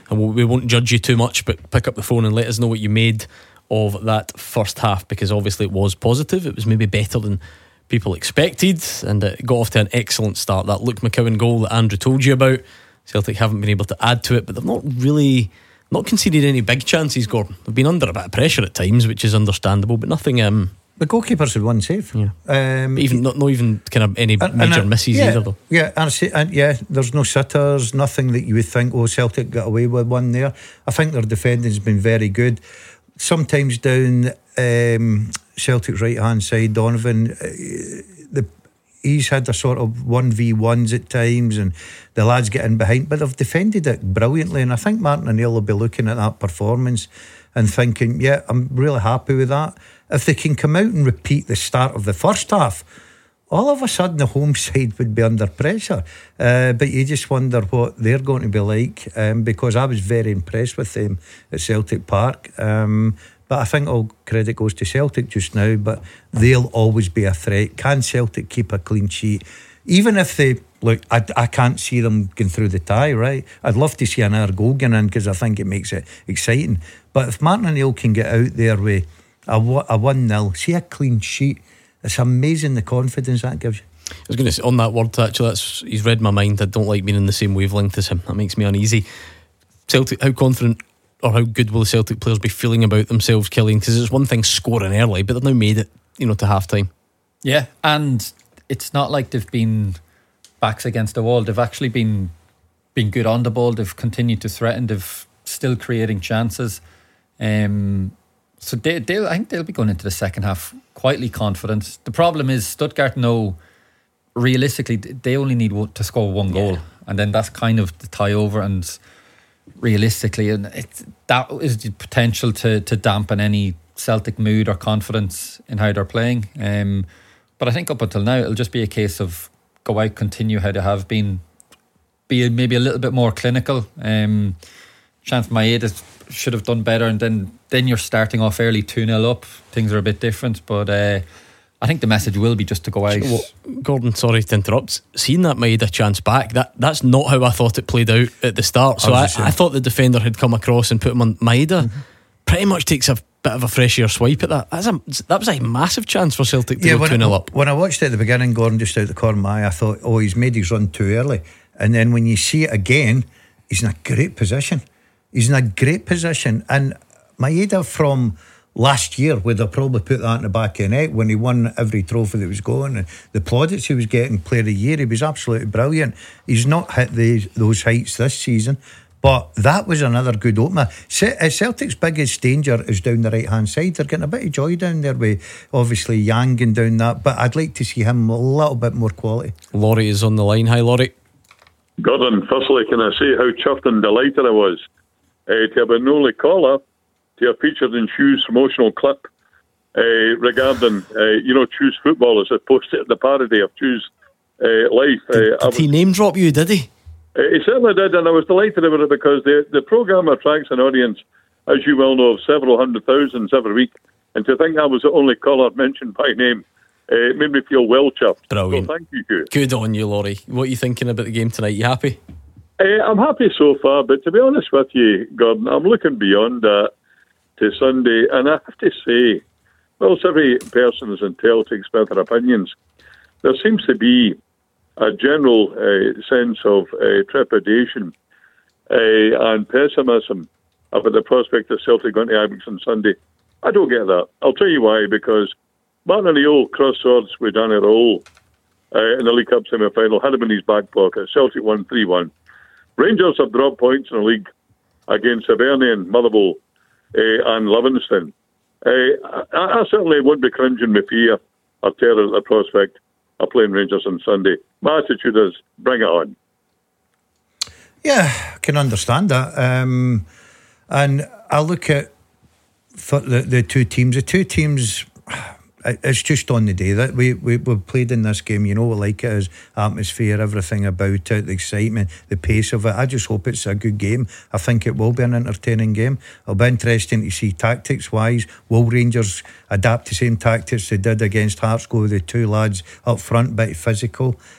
and we won't judge you too much, but pick up the phone and let us know what you made of that first half, because obviously it was positive. It was maybe better than people expected, and it got off to an excellent start. That Luke McCowan goal that Andrew told you about, Celtic haven't been able to add to it, but they've not really not conceded any big chances, Gordon. They've been under a bit of pressure at times, which is understandable, but nothing um, the goalkeepers had one save, yeah. um, but even not, not even kind of any and, major and, misses yeah, either though. Yeah, and, see, and yeah, there's no sitters, nothing that you would think, oh, Celtic got away with one there. I think their defending's been very good. Sometimes down um, Celtic's right hand side, Donovan, uh, the he's had a sort of one v ones at times, and the lads get in behind, but they've defended it brilliantly. And I think Martin O'Neill will be looking at that performance and thinking, yeah, I'm really happy with that. If they can come out and repeat the start of the first half, all of a sudden the home side would be under pressure. Uh, but you just wonder what they're going to be like, um, because I was very impressed with them at Celtic Park. Um, But I think all credit goes to Celtic just now, but they'll always be a threat. Can Celtic keep a clean sheet? Even if they, look, I, I can't see them going through the tie, right? I'd love to see another goal going in, because I think it makes it exciting. But if Martin O'Neill can get out there with a, a one nil, see a clean sheet, it's amazing the confidence that gives you. I was going to say, on that word, actually, that's, he's read my mind. I don't like being in the same wavelength as him. That makes me uneasy. Celtic, how confident or how good will the Celtic players be feeling about themselves, Killian? Because it's one thing scoring early, but they've now made it, you know, to half time. Yeah, and it's not like they've been backs against the wall. They've actually been been good on the ball. They've continued to threaten. They've still creating chances. Um, so they, they'll, I think they'll be going into the second half quietly confident. The problem is Stuttgart know realistically they only need to score one goal, yeah. and then that's kind of the tie over. And realistically, and it, that is the potential to to dampen any Celtic mood or confidence in how they're playing. Um, but I think up until now, it'll just be a case of go out, continue how they have been, be maybe a little bit more clinical. Um, Chance Maeda should have done better, and then then you're starting off early two nil up. Things are a bit different, but uh, I think the message will be just to go out. Well, Gordon, sorry to interrupt. Seeing that Maeda chance back, that that's not how I thought it played out at the start. So I, I, I thought the defender had come across and put him on. Maeda mm-hmm. pretty much takes a bit of a fresh air swipe at that. That's a, that was a massive chance for Celtic to yeah, go two nil up. When I watched it at the beginning, Gordon, just out the corner of my eye, I thought, oh, he's made his run too early. And then when you see it again, he's in a great position. He's in a great position. And Maeda from last year would have probably put that in the back of the net when he won every trophy that was going, and the plaudits he was getting, player of the year, he was absolutely brilliant. He's not hit the, those heights this season, but that was another good opener. Celtic's biggest danger is down the right hand side. They're getting a bit of joy down there with obviously Yang going down that, but I'd like to see him a little bit more quality. Laurie is on the line. Hi Laurie. Gordon, firstly can I say how chuffed and delighted I was uh, to have a Noli Collar to have featured in Choose promotional clip uh, regarding, uh, you know, Choose Football as opposed to the parody of Choose uh, Life. Did, uh, did was, he name drop you, did he? Uh, he certainly did, and I was delighted about it because the, the programme attracts an audience, as you well know, of several hundred thousands every week. And to think that was the only caller mentioned by name, uh, it made me feel well chuffed. Brilliant. So thank you, Hugh. Good on you, Laurie. What are you thinking about the game tonight? You happy? Uh, I'm happy so far, but to be honest with you, Gordon, I'm looking beyond that to Sunday, and I have to say, whilst every person is entitled to express their opinions, there seems to be a general uh, sense of uh, trepidation uh, and pessimism about the prospect of Celtic going to Ibrox on Sunday. I don't get that. I'll tell you why, because Martin O'Neill crossed swords with Danny Rowell uh, in the League Cup semi-final, had him in his back pocket. Celtic won three one. Rangers have dropped points in the league against Hibernian, Motherwell Uh, and Livingston. Uh, I, I certainly won't be cringing with fear or terror at the prospect of playing Rangers on Sunday. My attitude is, bring it on. Yeah, I can understand that. Um, and I look at for the, the two teams. The two teams, it's just on the day that we, we, we've played in this game. You know, we like it as atmosphere, everything about it, the excitement, the pace of it. I just hope it's a good game. I think it will be an entertaining game. It'll be interesting to see tactics wise. Will Rangers adapt the same tactics they did against Hearts, go with the two lads up front, bit physical?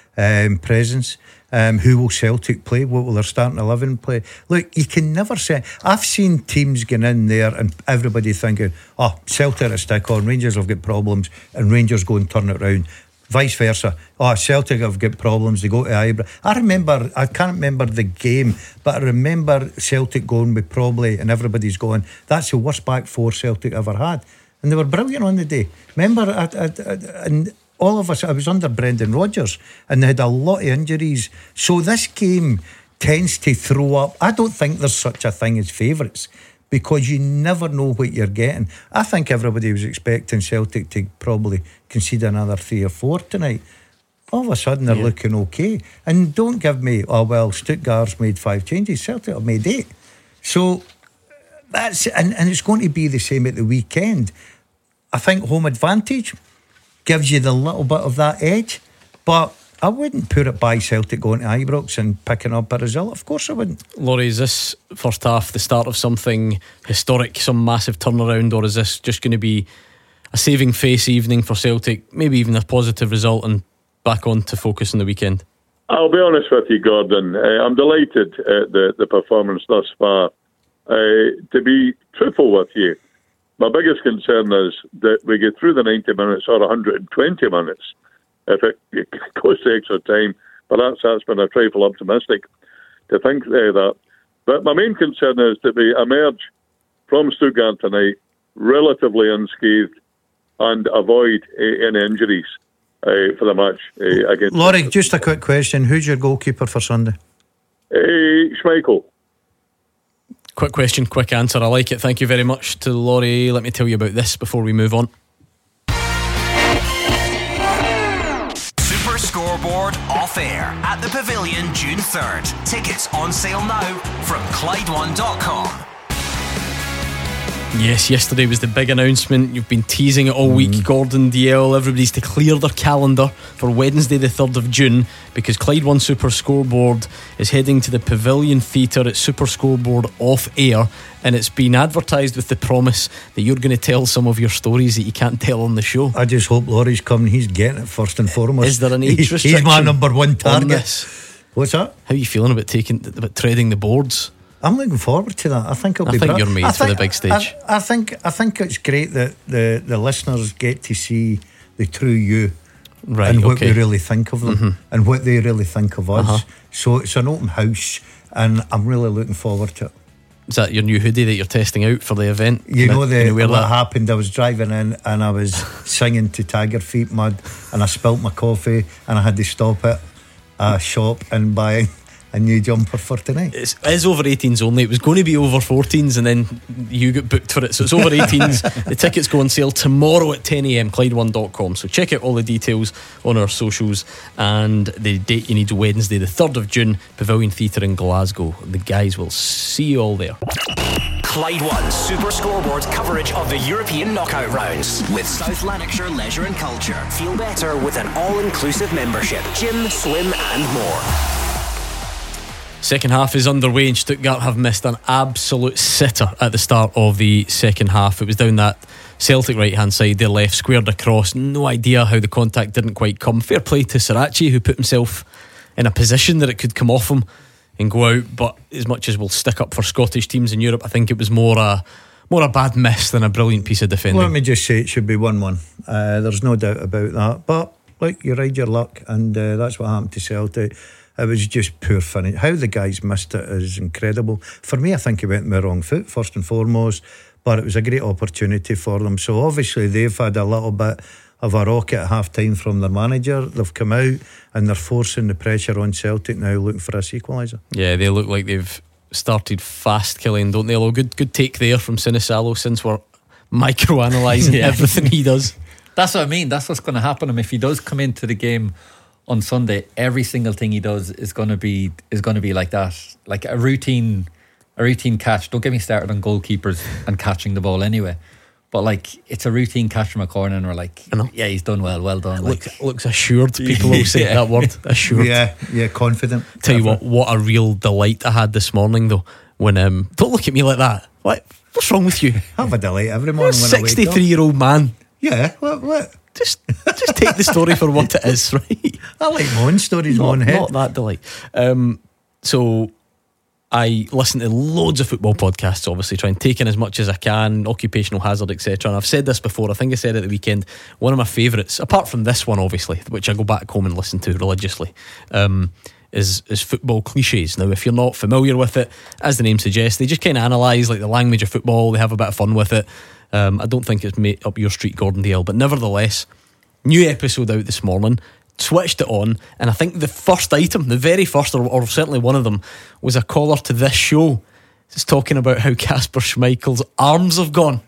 um, presence. Um, who will Celtic play? What will their starting eleven play? Look, you can never say. I've seen teams going in there and everybody thinking, oh, Celtic are stick on, Rangers have got problems, and Rangers go and turn it round. Vice versa. Oh, Celtic have got problems, they go to Ibrox. I remember, I can't remember the game, but I remember Celtic going with probably, and everybody's going, that's the worst back four Celtic ever had. And they were brilliant on the day. Remember, I, I, I, and all of us, I was under Brendan Rodgers, and they had a lot of injuries. So this game tends to throw up. I don't think there's such a thing as favourites, because you never know what you're getting. I think everybody was expecting Celtic to probably concede another three or four tonight. All of a sudden they're yeah. looking okay. And don't give me, oh well, Stuttgart's made five changes, Celtic have made eight. So that's, and, and it's going to be the same at the weekend. I think home advantage gives you the little bit of that edge, but I wouldn't put it by Celtic going to Ibrox and picking up a result. Of course I wouldn't. Laurie, is this first half the start of something historic, some massive turnaround, or is this just going to be a saving face evening for Celtic, maybe even a positive result, and back on to focus on the weekend? I'll be honest with you, Gordon. Uh, I'm delighted at the, the performance thus far. Uh, to be truthful with you, my biggest concern is that we get through the ninety minutes or one hundred twenty minutes if it, it goes to extra time. But that's, that's been a trifle optimistic to think uh, that. But my main concern is that we emerge from Stuttgart tonight relatively unscathed and avoid uh, any injuries uh, for the match uh, against. Laurie, just a quick question: who's your goalkeeper for Sunday? Uh, Schmeichel. Quick question, quick answer. I like it. Thank you very much to Laurie. Let me tell you about this before we move on. Super Scoreboard off air at the Pavilion June third. Tickets on sale now from Clyde one dot com. Yes, yesterday was the big announcement. You've been teasing it all week, mm. Gordon, D L. Everybody's to clear their calendar for Wednesday the third of June, because Clyde One Super Scoreboard is heading to the Pavilion Theatre at Super Scoreboard off air, and it's been advertised with the promise that you're going to tell some of your stories that you can't tell on the show. I just hope Laurie's coming. He's getting it first and foremost. Is there an age he's, restriction? He's my number one target. This? What's that? How are you feeling about taking about treading the boards? I'm looking forward to that. I think it'll I be think bra- you're made I for think, the big stage. I, I think I think it's great that the, the listeners get to see the true you, right, and what okay. we really think of them, mm-hmm. and what they really think of us. Uh-huh. So it's an open house, and I'm really looking forward to it. Is that your new hoodie that you're testing out for the event? You Can know, I, the, what that? happened, I was driving in and I was singing to Tiger Feet Mud, and I spilt my coffee and I had to stop at a shop and buy a new jumper for tonight. It's, it is over eighteens only. It was going to be over fourteens, and then you got booked for it, so it's over eighteens. The tickets go on sale tomorrow at ten a.m. Clyde one dot com. So check out all the details on our socials, and the date you need, Wednesday the third of June, Pavilion Theatre in Glasgow. The guys will see you all there. Clyde One Super Scoreboard coverage of the European knockout rounds with South Lanarkshire Leisure and Culture. Feel better with an all-inclusive membership, gym, swim and more. Second half is underway, and Stuttgart have missed an absolute sitter at the start of the second half. It was down that Celtic right hand side, their left, squared across. No idea how the contact didn't quite come. Fair play to Sirachi, who put himself in a position that it could come off him and go out. But as much as we'll stick up for Scottish teams in Europe, I think it was more a more a bad miss than a brilliant piece of defending. Let me just say it should be one one. Uh, there's no doubt about that. But like, you ride your luck, and uh, that's what happened to Celtic. It was just poor finish. How the guys missed it is incredible. For me, I think he went on the wrong foot, first and foremost, but it was a great opportunity for them. So obviously they've had a little bit of a rocket at half time from their manager. They've come out and they're forcing the pressure on Celtic now, looking for this equaliser. Yeah, they look like they've started fast killing, don't they? Although good, good take there from Sinisalo, since we're micro-analysing yeah. everything he does. That's what I mean. That's what's going to happen. If he does come into the game on Sunday, every single thing he does is going to be is going to be like that, like a routine, a routine catch. Don't get me started on goalkeepers and catching the ball anyway. But like, it's a routine catch from a corner, and we're like, yeah, he's done well, well done. Looks, like, looks assured. People will say yeah. that word, assured. Yeah, yeah, confident. Tell you what, what a real delight I had this morning though. When um, don't look at me like that. What? What's wrong with you? Have a delight every morning. You're a sixty-three-year-old man. Yeah, what? what? Just, just take the story for what it is, right? I like my own stories, my own Not, head. not that delight. Um, so I listen to loads of football podcasts, obviously, try and take in as much as I can, occupational hazard, et cetera. And I've said this before, I think I said it at the weekend, one of my favourites, apart from this one, obviously, which I go back home and listen to religiously, um, is, is football cliches. Now, if you're not familiar with it, as the name suggests, they just kind of analyse like the language of football, they have a bit of fun with it. Um, I don't think it's made up your street, Gordon Dale, but nevertheless, new episode out this morning, switched it on, and I think the first item, the very first, or, or certainly one of them, was a caller to this show just talking about how Kasper Schmeichel's arms have gone.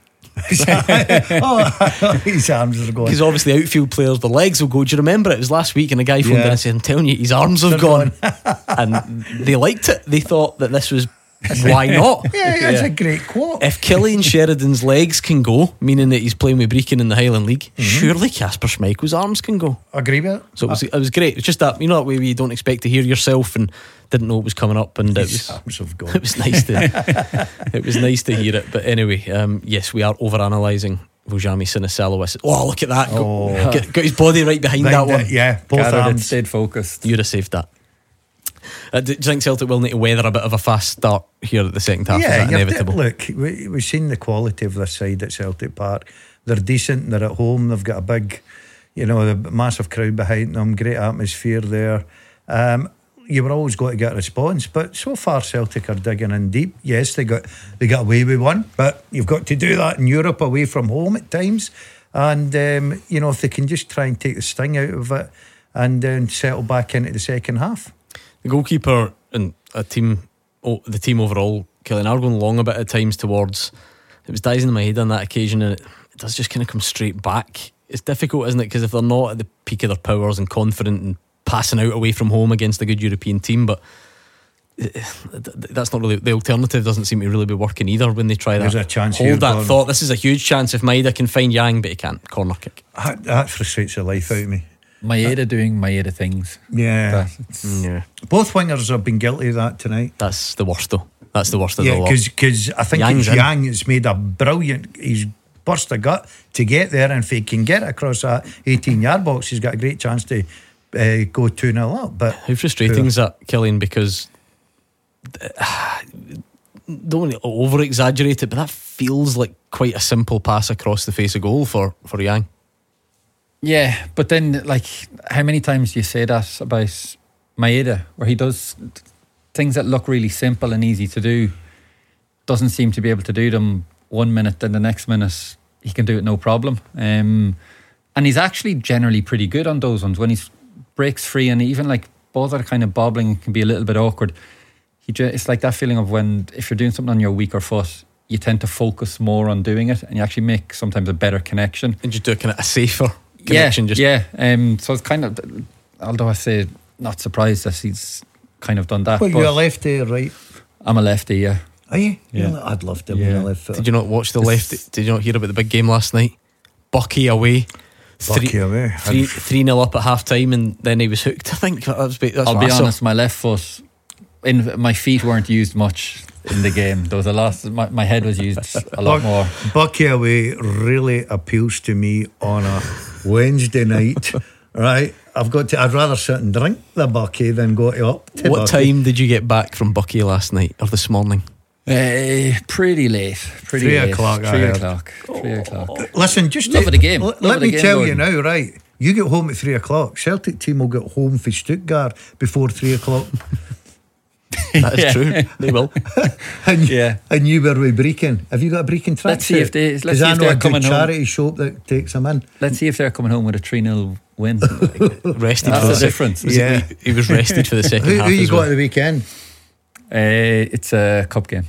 Oh, his arms are going. Because obviously outfield players, the legs will go. Do you remember it was last week and a guy phoned Yeah. in and said, I'm telling you, his arms have They're gone. And they liked it. They thought that this was, why not? Yeah, that's a great quote. If Killian Sheridan's legs can go, meaning that he's playing with Brecon in the Highland League, Mm-hmm. surely Kasper Schmeichel's arms can go. Agree with it. So it was, it was great. It was just that, you know, that way where you don't expect to hear yourself and didn't know it was coming up, and it His was, arms have gone. it was nice to it was nice to hear it. But anyway, um, yes, we are over analysing Vojami Sinisalo. Oh, look at that! Oh. Got, got his body right behind Right, that one. yeah, both Gathered and arms. stayed focused. You'd have saved that. Uh, do you think Celtic will need to weather a bit of a fast start here at the second half? Yeah, Is that you're inevitable? de- look, we, we've seen the quality of this side at Celtic Park. They're decent, they're at home, they've got a big, you know, a massive crowd behind them, great atmosphere there. Um, you were always going to get a response, but so far Celtic are digging in deep. Yes, they got they got away with one, but you've got to do that in Europe away from home at times. And um, you know, if they can just try and take the sting out of it and then settle back into the second half. The goalkeeper and a team, oh, the team overall, Killian, are going long a bit at times towards. It was Dyson in my head on that occasion, and it, it does just kind of come straight back. It's difficult, isn't it? Because if they're not at the peak of their powers and confident and passing out away from home against a good European team, but that's not really the alternative. Doesn't seem to really be working either when they try that. There's a chance Hold here, that Gordon. thought. This is a huge chance if Maeda can find Yang, but he can't. Corner kick. That, that frustrates the life out of me. Maeda doing Maeda things. Yeah. That, it's, Yeah, Both wingers have been guilty of that tonight. that's the worst though. That's the worst of the Yeah, lot. because I think Yang's it's in. Yang has made a brilliant. He's burst a gut to get there, and if he can get across that eighteen yard box, he's got a great chance to uh, go two nil up. But How frustrating poor. is that, Killian? Because don't want to over exaggerate it, but that feels like quite a simple pass across the face of goal for, for Yang. yeah, but then, like, how many times do you say that about Maeda, where he does things that look really simple and easy to do, doesn't seem to be able to do them one minute, then the next minute he can do it no problem. Um, and he's actually generally pretty good on those ones when he breaks free, and even like balls that are kind of bobbling and can be a little bit awkward. He ju- it's like that feeling of when, if you're doing something on your weaker foot, you tend to focus more on doing it, and you actually make sometimes a better connection. And just do a kind of a safer connection. Yeah, just yeah. Um, so it's kind of, although I say not surprised that he's kind of done that. well, but you're a lefty, right? I'm a lefty, yeah. Are you? Yeah. You're- I'd love to Yeah. be a left foot. Did you not watch the This- left? Did you not hear about the big game last night? Bucky away. Bucky three, away. Three, three nil up at half time, and then he was hooked. I think that was, that's I'll what be I saw. honest, my left foot, in my feet weren't used much in the game. There was a lot. My, my head was used a lot Buck- more. Bucky away really appeals to me on a Wednesday night. Right, I've got to. I'd rather sit and drink the Bucky than go to up to What Bucky. time did you get back from Bucky last night or this morning? Uh, pretty late. Pretty Three late. o'clock, I Three heard. o'clock. Three o'clock. Listen, just Love to, of the game. l- Love let of the me game, tell you Gordon. now, right? You get home at three o'clock. Celtic team will get home for Stuttgart before three o'clock, That is Yeah. true. They will. and Yeah. and you were with Brecon. Have you got a Brecon track? Let's see if they- let's see I if know they're a good coming home. charity shop that takes them in. Let's see if they're coming home with a three nil win. Rested That's for the sec- difference. was it- Yeah. he, he was rested for the second Who, half. who you as got well. at the weekend? Uh, it's a cup game.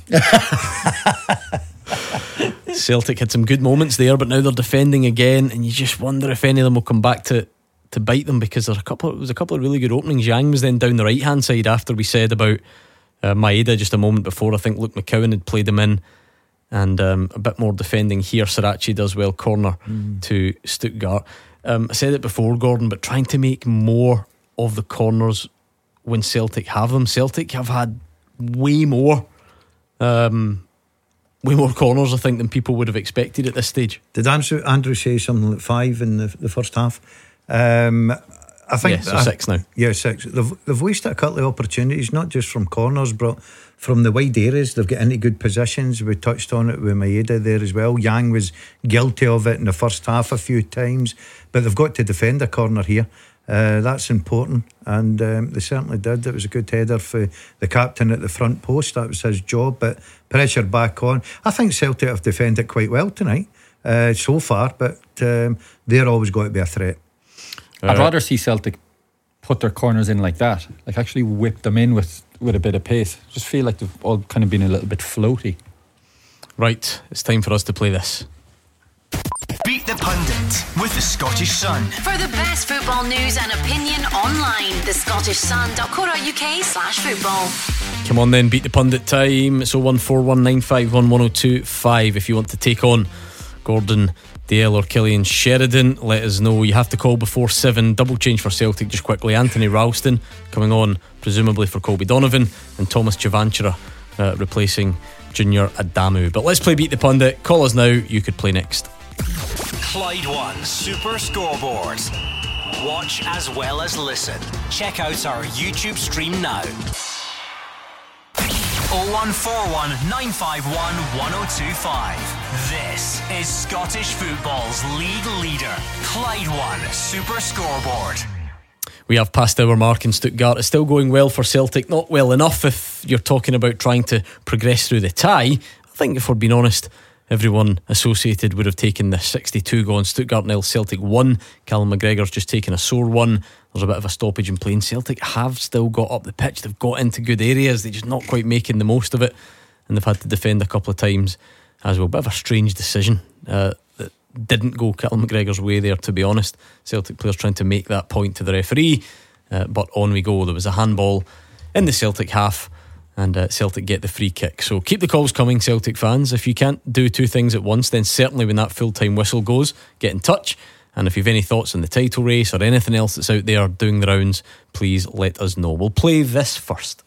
Celtic had some good moments there, but now they're defending again, and you just wonder if any of them will come back to, to bite them, because there's a couple. There was a couple of really good openings. Yang was then down the right hand side after we said about uh, Maeda just a moment before. I think Luke McCowan had played him in, and um, a bit more defending here. Srirachi does well, corner Mm. to Stuttgart. Um, I said it before, Gordon, but trying to make more of the corners when Celtic have them. Celtic have had way more. Um, way more corners, I think, than people would have expected at this stage. Did Andrew, Andrew say something like five in the, the first half? Um, I think yeah, so I, six now. Yeah, six. They've, they've wasted a couple of opportunities, not just from corners, but from the wide areas. They've got into good positions. We touched on it with Maeda there as well. Yang was guilty of it in the first half a few times, but they've got to defend a corner here. Uh, that's important, and um, they certainly did. It was a good header for the captain at the front post. That was his job, but pressure back on. I think Celtic have defended quite well tonight uh, so far, but um, they're always going to be a threat. I'd rather see Celtic put their corners in like that, like actually whip them in with, with a bit of pace. Just feel like they've all kind of been a little bit floaty. Right, it's time for us to play this. Beat the Pundit with the Scottish Sun. For the best football news and opinion online, the scottish sun dot co dot uk slash football. Come on then, beat the pundit time. It's oh one four one nine five one one oh two five if you want to take on Gordon Dalziel or Killian Sheridan. Let us know. You have to call before seven. Double change for Celtic just quickly. Anthony Ralston coming on presumably for Colby Donovan, and Thomas Chivanchera uh, replacing Junior Adamu. But let's play Beat the Pundit. Call us now. You could play next. Clyde One Super Scoreboard. Watch as well as listen. Check out our YouTube stream now. oh one four one nine five one one oh two five. This is Scottish football's league leader, Clyde One Super Scoreboard. We have passed our mark in Stuttgart. It's still going well for Celtic. Not well enough if you're talking about trying to progress through the tie. I think if we're being honest, everyone associated would have taken the sixty-two gone. Stuttgart nil, Celtic one. Callum McGregor's just taken a sore one. There's a bit of a stoppage in play. Celtic have still got up the pitch. They've got into good areas. They're just not quite making the most of it, and they've had to defend a couple of times as well. Bit of a strange decision uh, that didn't go Callum McGregor's way there, to be honest. Celtic players trying to make that point to the referee, uh, but on we go. There was a handball in the Celtic half, and uh, Celtic get the free kick. So keep the calls coming, Celtic fans. If you can't do two things at once, then certainly when that full-time whistle goes, get in touch. And if you've any thoughts on the title race or anything else that's out there doing the rounds, please let us know. We'll play this first.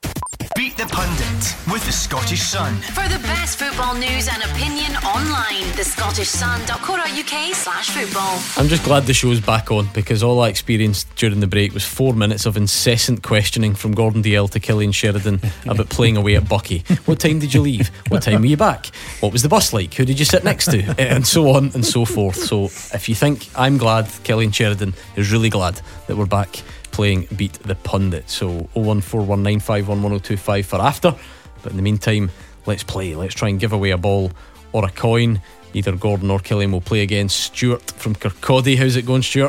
Beat the Pundit with the Scottish Sun. For the best football news and opinion online, the scottish sun dot co dot uk slash football. I'm just glad the show's back on, because all I experienced during the break was four minutes of incessant questioning from Gordon Dalziel to Killian Sheridan about playing away at Bucky. What time did you leave? What time were you back? What was the bus like? Who did you sit next to? And so on and so forth. So if you think I'm glad, Killian Sheridan is really glad that we're back playing Beat the Pundit. So oh one four one nine five one one oh two five for after. But in the meantime, let's play. Let's try and give away a ball or a coin. Either Gordon or Killian will play against Stuart from Kirkcaldy. How's it going, Stuart?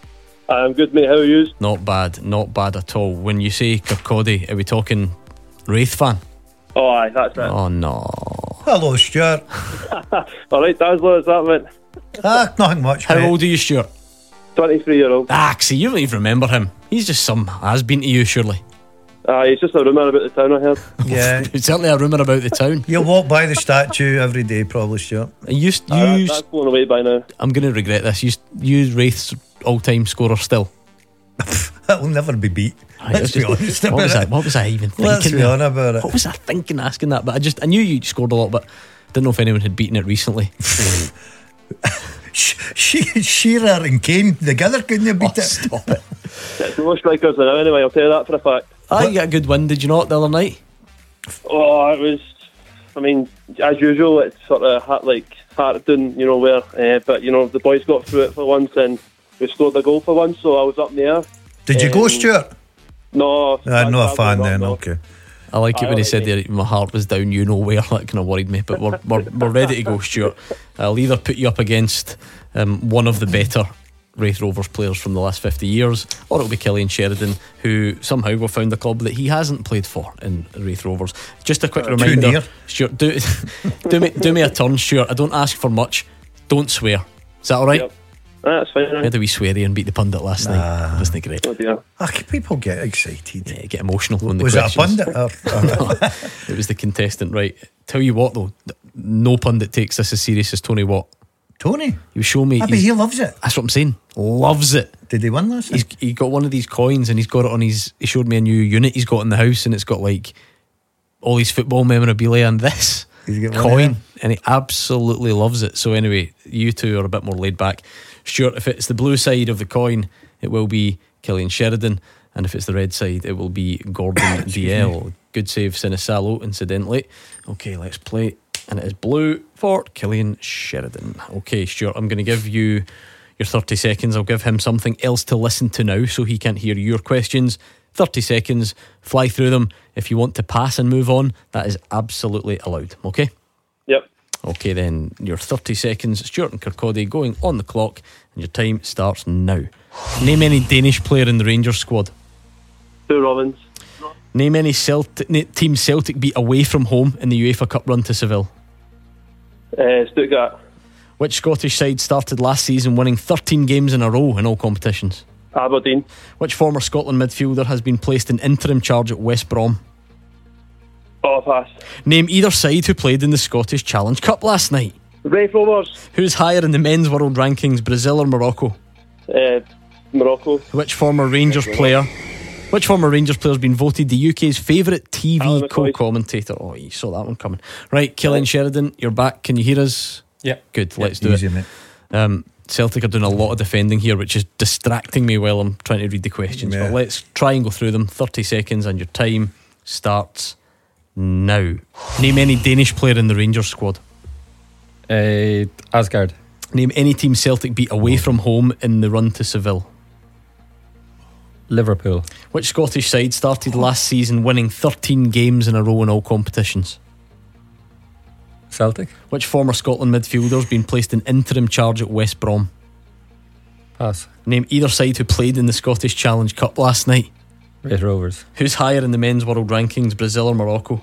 I'm good, mate. How are you? Not bad, not bad at all. When you say Kirkcaldy, are we talking Wraith fan? Oh, aye, that's it. Oh no. Hello, Stuart. Alright, Dazzler, is that meant? Ah, nothing much. How mate. old are you, Stuart? twenty-three year old. Ah, see, you don't even remember him. He's just some has-been to you, surely. Ah, he's just a rumour about the town, I heard. Yeah. It's certainly a rumour about the town. You'll walk by the statue every day, probably, Stuart. You, you, Ah, that's blown away by now. I'm going to regret this. You, you Wraith's all-time scorer still. That will never be beat. Aye, Let's be just- honest what about was it. I, what was I even thinking? Let's be there? honest about it. What was I thinking asking that? But I just I knew you scored a lot, but didn't know if anyone had beaten it recently. She, Shearer and Kane together couldn't have beat Oh, it. stop it. It's no strikers now, anyway, I'll tell you that for a fact. Ah, you got a good win, did you not, the other night? Oh, it was, I mean, as usual, it's sort of heart, like heart-doing, you know, where, uh, but, you know, the boys got through it for once and we scored a goal for once, so I was up in the air. Did you Um, go, Stuart? No. I'm not a fan not, then, no. okay. I like it I when he like said it. there my heart was down, you know where. That kind of worried me, but we're, we're, we're ready to go, Stuart. I'll either put you up against um, one of the better Wraith Rovers players from the last fifty years, or it'll be Killian Sheridan, who somehow will found a club that he hasn't played for in Wraith Rovers. Just a quick Too reminder, near. Stuart, do, do, me, do me a turn, Stuart. I don't ask for much. Don't swear. Is that alright? Yep. Ah, that's fine. I had a wee sweary and beat the pundit last night. It wasn't great. Oh dear. Ah, people get excited. Yeah, get emotional when the Was it a questions. pundit? Or, or- It was the contestant, right? Tell you what though, no pundit takes this as serious as Tony Watt. Tony? He was showing me. Ah, but he's- he loves it. That's what I'm saying. Loves it. Did he win last He's night? he got one of these coins and he's got it on his. He showed me a new unit he's got in the house and it's got like all these football memorabilia and this. He's got one coin, there. and he absolutely loves it. So anyway, you two are a bit more laid back. Stuart, if it's the blue side of the coin, it will be Killian Sheridan, and if it's the red side, it will be Gordon D L. Good save, Sinisalo, incidentally. Okay, let's play. And it is blue for Killian Sheridan. Okay, Stuart, I'm going to give you your thirty seconds. I'll give him something else to listen to now so he can't hear your questions. thirty seconds, fly through them. If you want to pass and move on, that is absolutely allowed. Okay? Yep. Okay, then your thirty seconds, Stuart and Kirkcaldy, going on the clock, and your time starts now. Name any Danish player in the Rangers squad. Stu Robbins. Name any Celtic, na- team Celtic beat away from home in the UEFA Cup run to Seville. Uh, Stuttgart. Which Scottish side started last season winning thirteen games in a row in all competitions? Aberdeen. Which former Scotland midfielder has been placed in interim charge at West Brom? Oh, pass. Name either side who played in the Scottish Challenge Cup last night. Raith Rovers. Who's higher in the men's world rankings, Brazil or Morocco? Uh, Morocco. Which former Rangers player Which former Rangers player has been voted the U K's favourite T V Alan McCoy. co-commentator? Oh, you saw that one coming. Right, Killian Sheridan, you're back. Can you hear us? Yeah. Good, let's do Easy, it. mate. Um, Celtic are doing a lot of defending here, which is distracting me while I'm trying to read the questions. Yeah. But let's try and go through them. thirty seconds, and your time starts now. Name any Danish player in the Rangers squad. Uh, Asgard. Name any team Celtic beat away from home in the run to Seville. Liverpool. Which Scottish side started last season winning thirteen games in a row in all competitions? Celtic. Which former Scotland midfielder has been placed in interim charge at West Brom? Pass. Name either side who played in the Scottish Challenge Cup last night. Raith Rovers. Who's higher in the men's world rankings, Brazil or Morocco?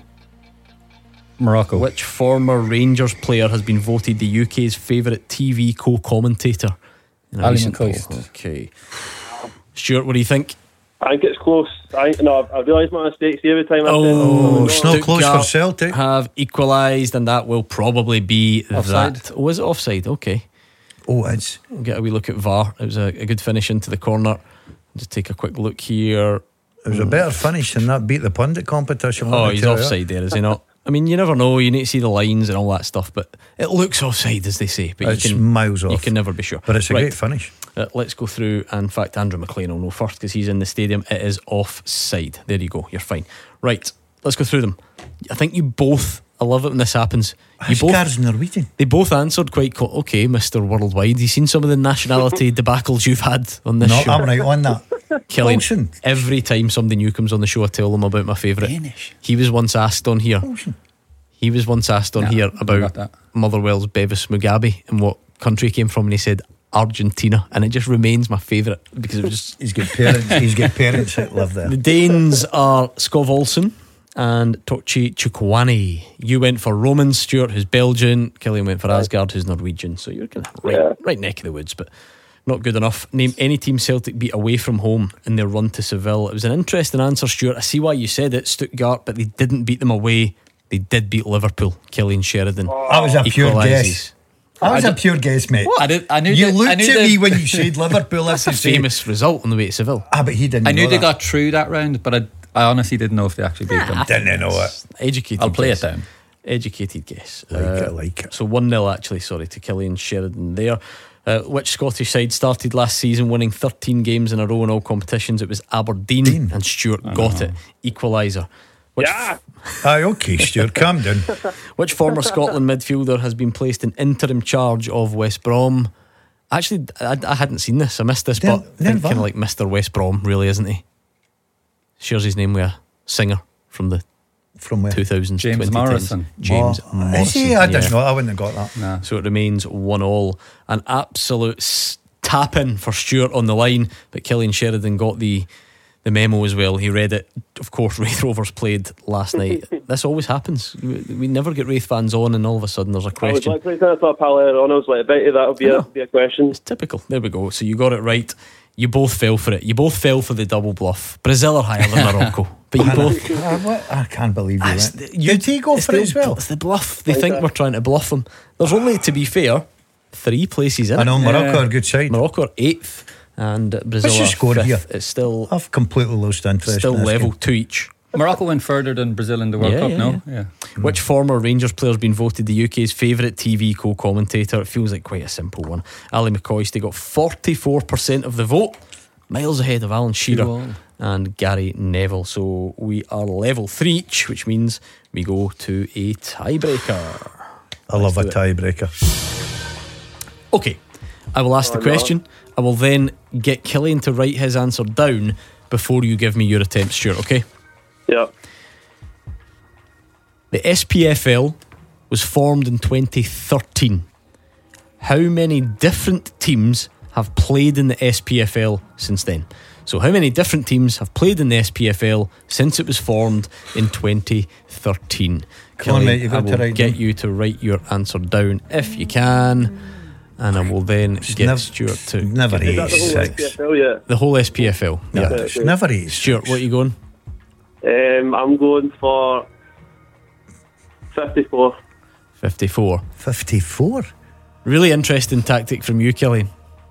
Morocco. Which former Rangers player has been voted the U K's favourite T V co-commentator in a Ali recent poll? McCoist. Okay. Stuart, what do you think? I think it's close. I no, I realise my mistakes every time I Oh, said. it's not close for Stuttgart Celtic. have equalised, and that will probably be Offside. that. Oh, is it offside? Okay. Oh, it's We'll get a wee look at V A R. It was a, a good finish into the corner. Just take a quick look here. it was a better finish than that beat the pundit competition. let Oh, me he's tell you. offside there, is he not? I mean, you never know. You need to see the lines and all that stuff, but it looks offside, as they say. But It's you can, miles you off. can never be sure. But it's a Right. great finish. Uh, let's go through. In fact, Andrew McLean will know first because he's in the stadium. It is offside. There you go. You're fine. Right. Let's go through them. I think you both. I love it when this happens. You His both. car's Norwegian. They both answered quite. Co- okay, Mister Worldwide. You seen some of the nationality debacles you've had on this No, show? I'm right on that. Killian, Olsen. every time somebody new comes on the show, I tell them about my favourite. Danish. He was once asked on here. He was once asked on Nah, here I about got that. Motherwell's Bevis Mugabe and what country he came from, and he said Argentina, and it just remains my favourite because it was just. He's got parents. He's got parents that live there. The Danes are Skov Olsen and Tochi Chukwani. You went for Roman Stewart, who's Belgian. Killian went for Asgard, who's Norwegian. So you're kind of right, Yeah. right neck of the woods, but not good enough. Name any team Celtic beat away from home in their run to Seville. It was an interesting answer, Stuart. I see why you said it, Stuttgart, but they didn't beat them away. They did beat Liverpool. Killian Sheridan. That was a pure equalises. guess. That was I a did- pure guess, mate. I did. I knew. You they, looked I knew at they, me when you said Liverpool. That's a to say- famous result on the way to Seville. Ah, but he didn't. I knew know they that. got through that round, but I, I honestly didn't know if they actually beat them. Didn't know it. Educated I'll play guess. it down. Educated guess. Like Uh, it, like it. So one nil actually, sorry, to Killian Sheridan there. Uh, which Scottish side started last season winning thirteen games in a row in all competitions? It was Aberdeen, Dean. and Stuart got it. Equaliser. Which, Yeah. Aye, okay, Stuart, calm down. which former Scotland midfielder has been placed in interim charge of West Brom? Actually, I, I hadn't seen this. I missed this, Then- but then kind of what? like Mister West Brom, really, isn't he? Shares his name with a singer from the From where? two thousands, James twenty tens. Morrison. James Oh, Morrison. Is he? I didn't yeah. know. I wouldn't have got that. Nah. So it remains one all. An absolute s- tap in for Stuart on the line, but Killian Sheridan got the the memo as well. He read it. Of course, Wraith Rovers played last night. This always happens. We, we never get Wraith fans on, and all of a sudden there's a I was question. literally trying to talk pal earlier on. I was like, I bet you that'll be I a, know. be a question. It's typical. There we go. So you got it right. You both fell for it. You both fell for the double bluff. Brazil are higher than Morocco, but you both. Ah, what? I can't believe you That's went. the- you- Did he go it's for the, it as well? It's the bluff. They think we're trying to bluff them. There's only, to be fair, three places in I it. know Morocco are a good side. Morocco are eighth, and Brazil What's the are score fifth. here? It's still I've completely lost interest. still in this level game. two each. Morocco went further than Brazil in the World Yeah, Cup, yeah, no? yeah. Yeah. Which former Rangers player has been voted the U K's favourite T V co-commentator? It feels like quite a simple one. Ali McCoy got forty-four percent of the vote, miles ahead of Alan Shearer Cool. and Gary Neville. So we are level three each, which means we go to a tiebreaker. I love a do it. tiebreaker. Okay, I will ask Oh, the question. I will then get Killian to write his answer down before you give me your attempt, Stuart, okay? Yeah. The S P F L was formed in twenty thirteen. How many different teams have played in the S P F L since then? So how many different teams have played in the S P F L since it was formed in twenty thirteen? Come on, Killian, mate, you've got I to will write get down. you to write your answer down if you can, and I will then get nev- Stuart to Never Is that the whole eighty-six. S P F L, yeah? the whole S P F L. Yeah, Yeah. it's never eighty-six. Stuart, what are you going? Um, I'm going for fifty-four. fifty-four. fifty-four? Really interesting tactic from you, Killian.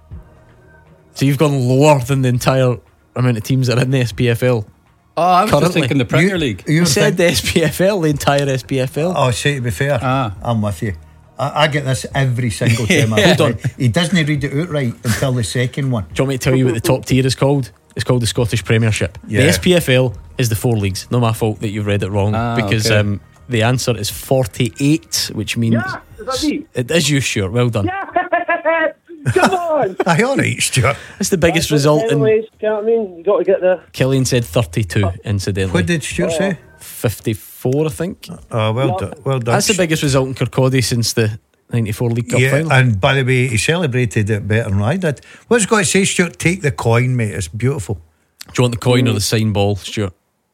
So you've gone lower than the entire amount of teams that are in the S P F L. Oh, I was Currently. just thinking the Premier You- League. You You said think- the S P F L, the entire S P F L. Oh, say to be fair, Ah. I'm with you. I, I get this every single time. I Hold on. He doesn't read it out right until the second one. Do you want me to tell you what the top tier is called? It's called the Scottish Premiership. Yeah. The S P F L is the four leagues. Not my fault that you've read it wrong, Ah, because okay. um, the answer is forty-eight, which means Yeah, is that me? it is you, Stuart. Well done. Come on! Aye, all right, Stuart. That's the biggest result. In Anyways, you know what I mean? You got to get the. Killian said thirty-two, incidentally. What did Stuart say? fifty-four, I think. Oh, well Yeah. done. Well done. That's the biggest result in Kirkcaldy since the ninety-four League Cup Yeah, final. and by the way, he celebrated it better than I did. What's got to say, Stuart? Take the coin, mate. It's beautiful. Do you want the coin or the sign ball, Stuart?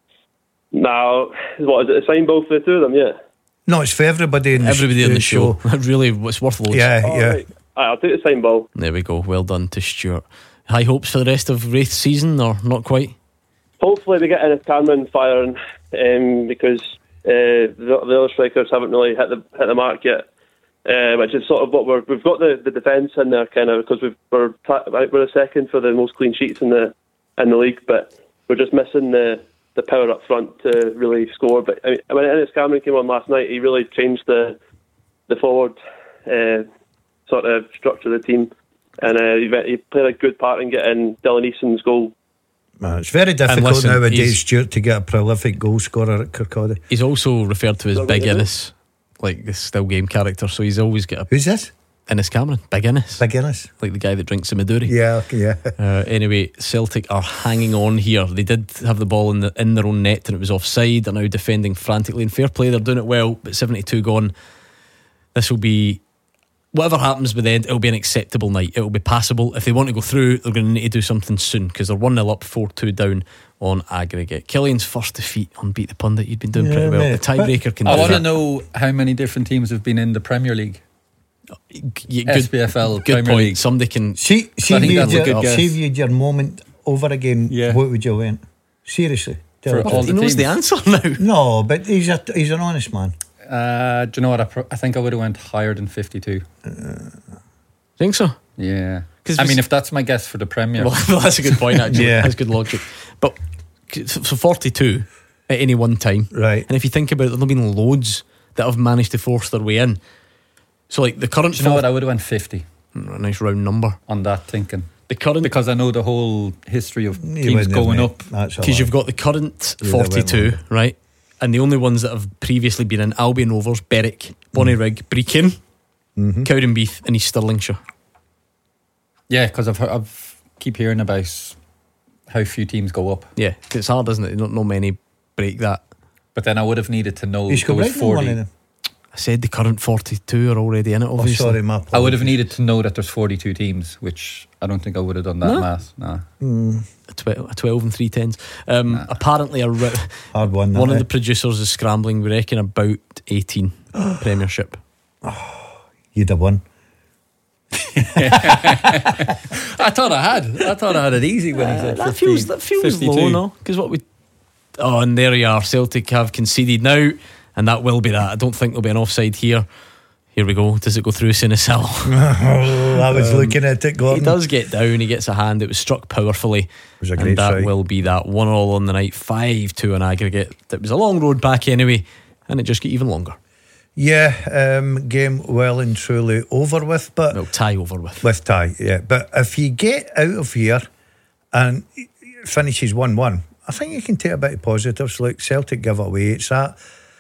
Now, what is it? A sign ball for the two of them? Yeah. No, it's for everybody in the, Everybody sh- on the show. Really, it's worth loads. Yeah, Oh, yeah. right. Aye, I'll take the sign ball. There we go. Well done to Stuart. High hopes for the rest of Wraith's season, or not quite? Hopefully, we get Ennis Cameron firing um, because uh, the, the other strikers haven't really hit the hit the mark yet. Uh, which is sort of what we're we've got the, the defence in there kind of because we've, we're ta- we're a second for the most clean sheets in the in the league, but we're just missing the, the power up front to really score. But I mean, when Ennis Cameron came on last night, he really changed the the forward uh, sort of structure of the team, and uh, he, he played a good part in getting Dylan Eason's goal. Man, it's very difficult listen, nowadays, he's- Stuart, to get a prolific goal scorer at Kirkcaldy. He's also referred to as So Big what is it? Innes, like the still game character. So he's always got a Who's this? Innes Cameron, Big Innes, Big Innes. like the guy that drinks the Maduri. Yeah, okay, yeah. Uh, anyway, Celtic are hanging on here. They did have the ball in the in their own net and it was offside. They're now defending frantically. And fair play, they're doing it well. But seventy-two gone. This will be, whatever happens by the end, it'll be an acceptable night. It'll be passable. If they want to go through, they're going to need to do something soon because they're one nil up, four two down on aggregate. Killian's first defeat on Beat the Pundit. You'd been doing Yeah, pretty well. mate. The tiebreaker can I do want to that. know how many different teams have been in the Premier League. Yeah, S P F L, good Premier point. League. Somebody can. See, see, I if think you that's a had good your, guess. see if you had your moment over again, Yeah. what would you went? Seriously. For Tell all us. He the knows teams. the answer now. No, but he's a, he's an honest man. Uh, do you know what? I, pro- I think I would have went higher than fifty-two. Think so? Yeah. 'Cause I we mean, s- if that's my guess for the Premier. Well, well, that's a good point, actually. Yeah. That's good logic. But so forty-two at any one time, Right. and if you think about it, there've been loads that have managed to force their way in. So, like the current, do you know what? for- I would have went fifty a nice round number. on that thinking. The current, Because I know the whole history of You teams wouldn't have, going mate. up. That's a because lie. you've got the current Yeah, they went forty-two, lower. right? And the only ones that have previously been in Albion Rovers, Berwick, Bonnyrigg, Brechin, Mhm. Cowdenbeath, and East Stirlingshire. Yeah, because I've, heard- I've keep hearing about how few teams go up. Yeah, 'cause it's hard, isn't it? Not, not many break that. But then I would have needed to know He's there got was right in one forty. of them. I said the current forty-two are already in it, Oh, obviously. sorry, my I would have apologies. needed to know that there's forty-two teams, which I don't think I would have done that No. math. Nah. A, tw- a twelve and three tens. Um, Apparently, a ri- Hard one. one that, of the eh? producers is scrambling. We reckon about eighteen Premiership. You'd have won. I thought I had. I thought I had it easy when he said That fifty, feels that feels fifty-two. low, no? Because what we oh, and there you are. Celtic have conceded now, and that will be that. I don't think there'll be an offside here. Here Here we go. Does it go through Sinisalo? Oh, I was um, looking at it, Gordon. He does get down. He gets a hand. It was struck powerfully. It was a great and that strike. will be that one all on the night. five two on aggregate. It was a long road back anyway, and it just got even longer. Yeah, um, game well and truly over with, but well, tie over with. With tie, yeah. But if you get out of here and finishes one one, I think you can take a bit of positives. Like Celtic give it away. It's that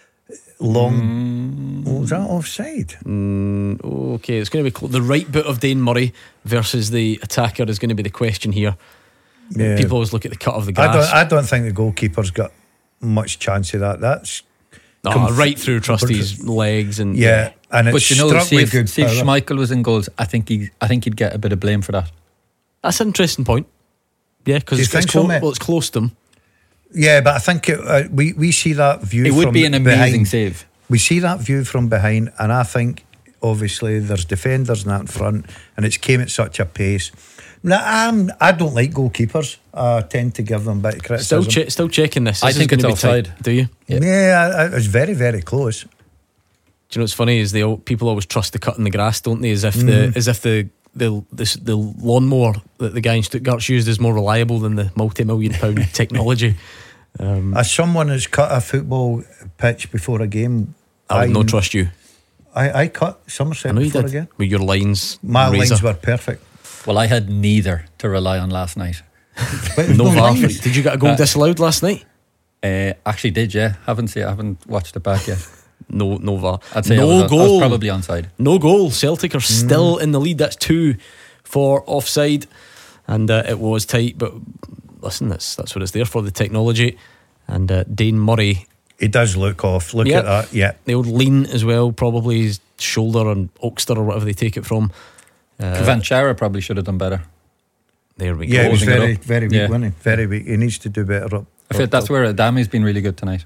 long. Mm. Oh, is that offside? Mm, okay, it's going to be cl- the right boot of Dane Murray versus the attacker is going to be the question here. Yeah. People always look at the cut of the grass. I don't, I don't think the goalkeeper's got much chance of that. That's oh, conf- right through Trusty's legs and yeah, yeah. and it's but you know, struck see with if, good see if power. Schmeichel was in goals, I think he, I think he'd get a bit of blame for that. That's an interesting point. Yeah, because it's, it's, so, clo- well, it's close to him. Yeah, but I think it, uh, we we see that view. It would from be an amazing behind. save. We see that view from behind, and I think obviously there's defenders and that in front, and it's came at such a pace. Now, I'm, I don't like goalkeepers. I tend to give them a bit of criticism. Still, che- still checking this. this I think it's offside. Tight. Do you? Yeah, yeah I, I, it's very, very close. Do you know what's funny is they all, people always trust the cut in the grass, don't they? As if mm. the as if the the the, the lawnmower that the guy in Stuttgart's used is more reliable than the multi-million pound technology. Um, As someone who's cut a football pitch before a game, I would I, not trust you. I, I cut Somerset before a game. With your lines, my razor. lines were perfect. Well, I had neither to rely on last night. no V A R. Did you get a goal uh, disallowed last night? Uh, actually, did yeah. Haven't seen. I haven't watched it back yet. No, no V A R. I'd say no I was, goal. I was probably onside. No goal. Celtic are still mm. in the lead. That's two for offside, and uh, it was tight. But listen, that's that's what it's there for. The technology. And uh, Dane Murray, he does look off. Look yep. at that. Yeah, the old lean as well. Probably his shoulder and Oxter or whatever they take it from. Uh, Vanchara probably should have done better. There we go. Yeah, he was very, very weak, yeah. wasn't he? Very weak. He needs to do better up. I feel that's where Adami's been really good tonight.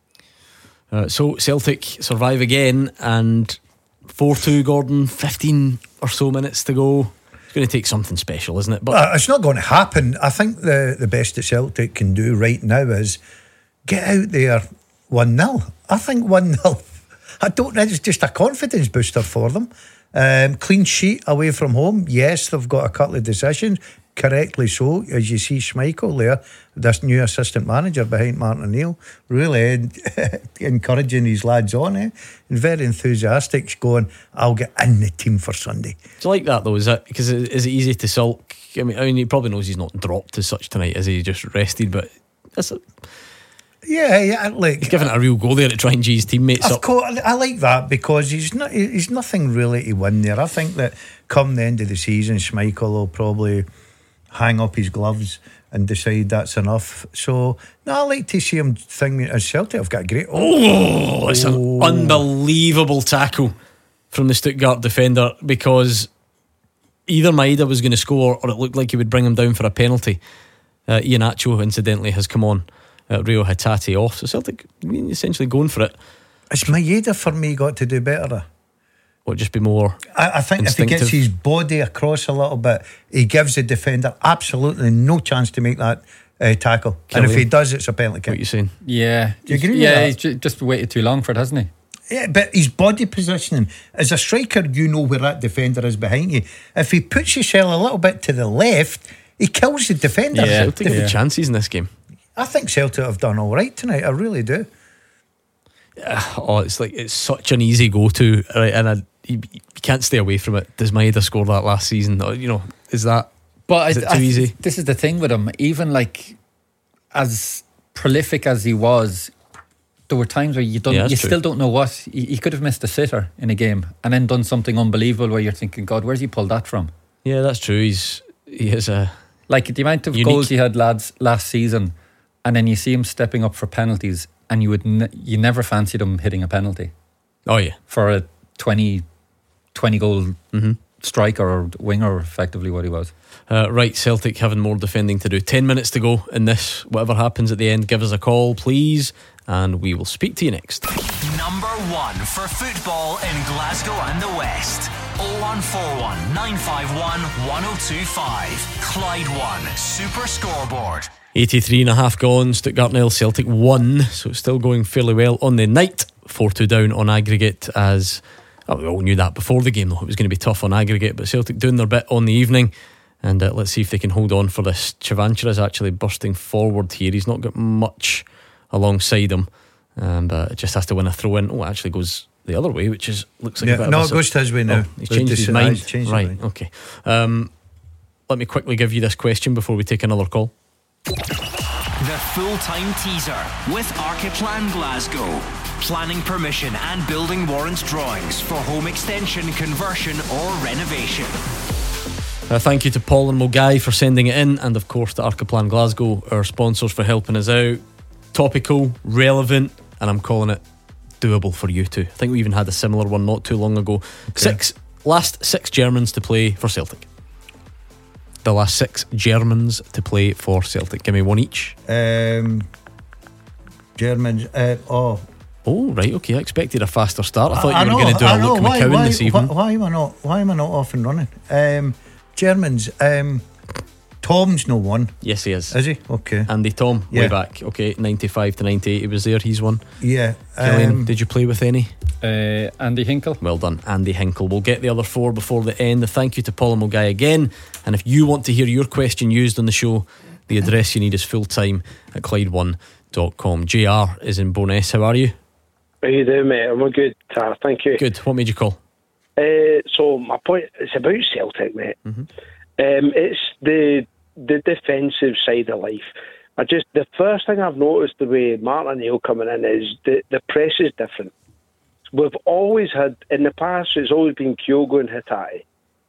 Uh, so Celtic survive again, and four two. Gordon, fifteen or so minutes to go. It's going to take something special, isn't it? But uh, it's not going to happen. I think the the best that Celtic can do right now is get out there one nil. I think one nil. I don't know, it's just a confidence booster for them. Um, clean sheet away from home. Yes, they've got a couple of decisions, correctly so, as you see Schmeichel there, this new assistant manager behind Martin O'Neill, really encouraging his lads on, eh? And very enthusiastic, going, I'll get in the team for Sunday. Do you like that though? Is that because is it easy to sulk? I mean, I mean, he probably knows he's not dropped as such tonight, is he? Just rested, but that's a Yeah, yeah, like he's giving it a real go there to try and G his teammates of up. course, I like that because he's not. He's nothing really to win there. I think that come the end of the season, Schmeichel will probably hang up his gloves and decide that's enough. So, no, I like to see him think as Celtic have got a great. Oh, oh it's an unbelievable tackle from the Stuttgart defender because either Maeda was going to score or it looked like he would bring him down for a penalty. Uh, Iheanacho, incidentally, has come on. Uh, Rio Hatate off, so Celtic essentially going for it. Has Maeda for me got to do better? Or just be more I, I think instinctive? If he gets his body across a little bit, he gives the defender absolutely no chance to make that uh, tackle. Killian, and if he does, it's a penalty kick. What are you saying? Yeah, do you agree yeah, with that? he's ju- just waited too long for it, hasn't he? Yeah, but his body positioning as a striker, you know where that defender is behind you. If he puts himself a little bit to the left, he kills the defender. Yeah, Celtic have yeah. chances in this game. I think Celtic have done all right tonight. I really do. Uh, oh, it's like it's such an easy go-to, right? And I, you, you can't stay away from it. Does Maeda score that last season? Or, you know, is that? But is I, it too I, easy? This is the thing with him. Even like as prolific as he was, there were times where you don't, yeah, you true. still don't know what he, he could have missed a sitter in a game and then done something unbelievable where you're thinking, God, where's he pulled that from? Yeah, that's true. He's he is a like the amount of unique. goals he had, lads, last season. And then you see him stepping up for penalties, and you would ne- you never fancied him hitting a penalty. Oh yeah, for a twenty, twenty goal mm-hmm. striker or winger, effectively what he was. Uh, right, Celtic having more defending to do. Ten minutes to go in this. Whatever happens at the end, give us a call, please, and we will speak to you next. Number one for football in Glasgow and the West. oh one four one, nine five one, one oh two five. Clyde One Super Scoreboard. eighty-three and a half gone. Stuttgart nil, Celtic one. So it's still going fairly well on the night. four two down on aggregate as Oh, we all knew that before the game, though. It was going to be tough on aggregate, but Celtic doing their bit on the evening. And uh, let's see if they can hold on for this. Chavanchar is actually bursting forward here. He's not got much alongside him, and uh, it just has to win a throw in. Oh, it actually goes the other way, which is looks like yeah, a bit no, of a... it goes to his way now. Oh, he's changed his mind. Changed right, his mind. okay. Um, let me quickly give you this question before we take another call. The full-time teaser with Archiplan Glasgow. Planning permission and building warrant drawings for home extension, conversion or renovation. Uh, thank you to Paul and Mulgai for sending it in, and of course to Archiplan Glasgow, our sponsors, for helping us out. Topical, relevant, and I'm calling it doable for you too. I think we even had a similar one not too long ago. Okay. Six last six Germans to play for Celtic. The last six Germans to play for Celtic. Give me one each. Um, Germans. Uh, oh, oh, right. Okay, I expected a faster start. I thought I you know, were going to do I a know. Luke why, McCowan why, this evening. Why, why am I not? Why am I not off and running? Um, Germans. Um, Tom's no one. Yes, he is. Is he? Okay. Andy Tom, Yeah. way back. Okay, ninety-five to ninety-eight. He was there. He's one. Yeah. Killian, Um, did you play with any? Uh, Andy Hinkle. Well done, Andy Hinkle. We'll get the other four before the end. Thank you to Paul and Mulgai again. And if you want to hear your question used on the show, the address you need is fulltime at Clyde one dot com. J R is in Bowness. How are you? How you doing, mate? I'm good, Tar. Thank you. Good. What made you call? Uh, so my point is about Celtic, mate. Mm-hmm. Um, it's the the defensive side of life. I just the first thing I've noticed the way Martin O'Neill coming in is the the press is different. We've always had in the past. It's always been Kyogo and Hatate.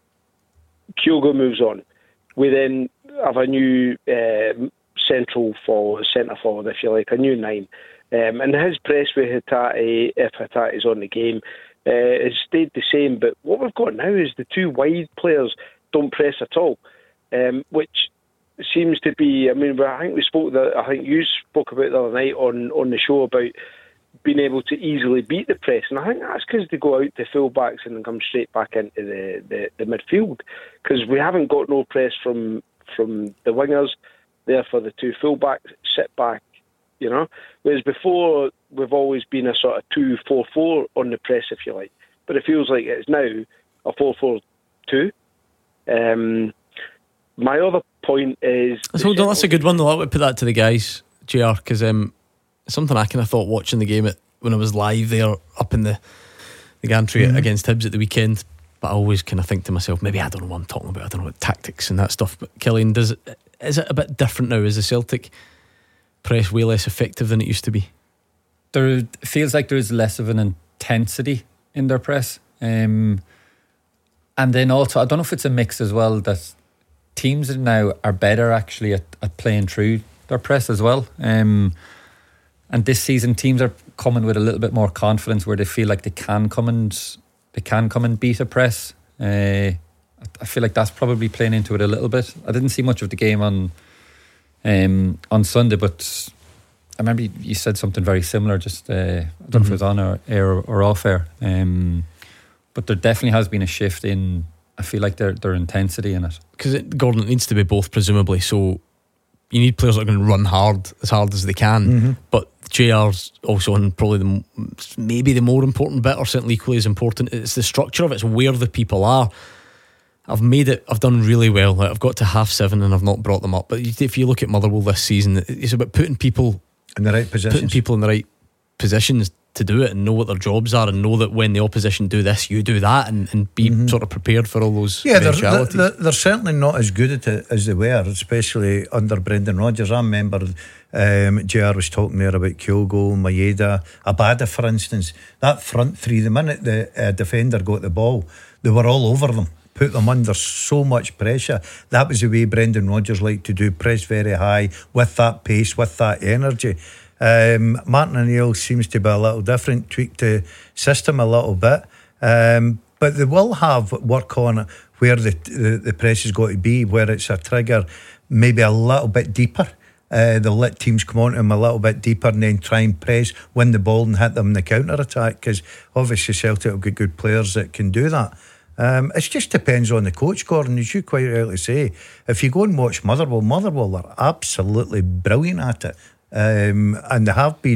Kyogo moves on. We then have a new uh, central forward, centre forward, if you like, a new nine. Um, and his press with Hatate, if Hatate is on the game, uh, has stayed the same. But what we've got now is the two wide players don't press at all, um, which seems to be. I mean, I think we spoke. That I think you spoke about the other night on, on the show about being able to easily beat the press, and I think that's because they go out to full-backs and then come straight back into the, the, the midfield, because we haven't got no press from from the wingers. Therefore, the two full-backs sit back, you know. Whereas before, we've always been a sort of two four four on the press, if you like. But it feels like it's now a four four two. Um, my other point is... Hold on, that's a good one though. I would put that to the guys, J R, because um, something I kind of thought watching the game at, when I was live there up in the, the gantry mm-hmm. against Hibs at the weekend. But I always kind of think to myself, maybe I don't know what I'm talking about. I don't know what tactics and that stuff. But Killian, does it, is it a bit different now? Is the Celtic press way less effective than it used to be? There feels like there is less of an intensity in their press. Um, and then also, I don't know if it's a mix as well, that teams now are better actually at, at playing through their press as well. Um, and this season, teams are coming with a little bit more confidence where they feel like they can come and they can come and beat a press. Uh, I feel like that's probably playing into it a little bit. I didn't see much of the game on um, on Sunday, but I remember you said something very similar. Just uh, I don't mm-hmm. know if it was on or air or off air. Um, but there definitely has been a shift in, I feel like, their their intensity in it. Because Gordon, it needs to be both, presumably. So you need players that are going to run hard, as hard as they can. Mm-hmm. But J R's also on probably the maybe the more important bit, or certainly equally as important. It's the structure of it. It's where the people are. I've made it. I've done really well. Like, I've got to half seven and I've not brought them up. But if you look at Motherwell this season, it's about putting people in the right positions, putting people in the right positions to do it and know what their jobs are, and know that when the opposition do this, you do that, and, and be mm-hmm. sort of prepared for all those yeah, eventualities. They're, they're, they're certainly not as good at it as they were, especially under Brendan Rodgers. I remember um, J R was talking there about Kyogo, Maeda, Abada, for instance. That front three, the minute the uh, defender got the ball, they were all over them, put them under so much pressure. That was the way Brendan Rodgers liked to do, press very high with that pace, with that energy. Um, Martin O'Neill seems to be a little different, tweaked the system a little bit, um, but they will have work on it where the, the, the press has got to be, where it's a trigger maybe a little bit deeper. Uh, they'll let teams come on to them a little bit deeper and then try and press, win the ball and hit them in the counter-attack, because obviously Celtic have got good players that can do that. Um, it just depends on the coach, Gordon, as you quite rightly say. If you go and watch Motherwell, Motherwell are absolutely brilliant at it. Um, and they have been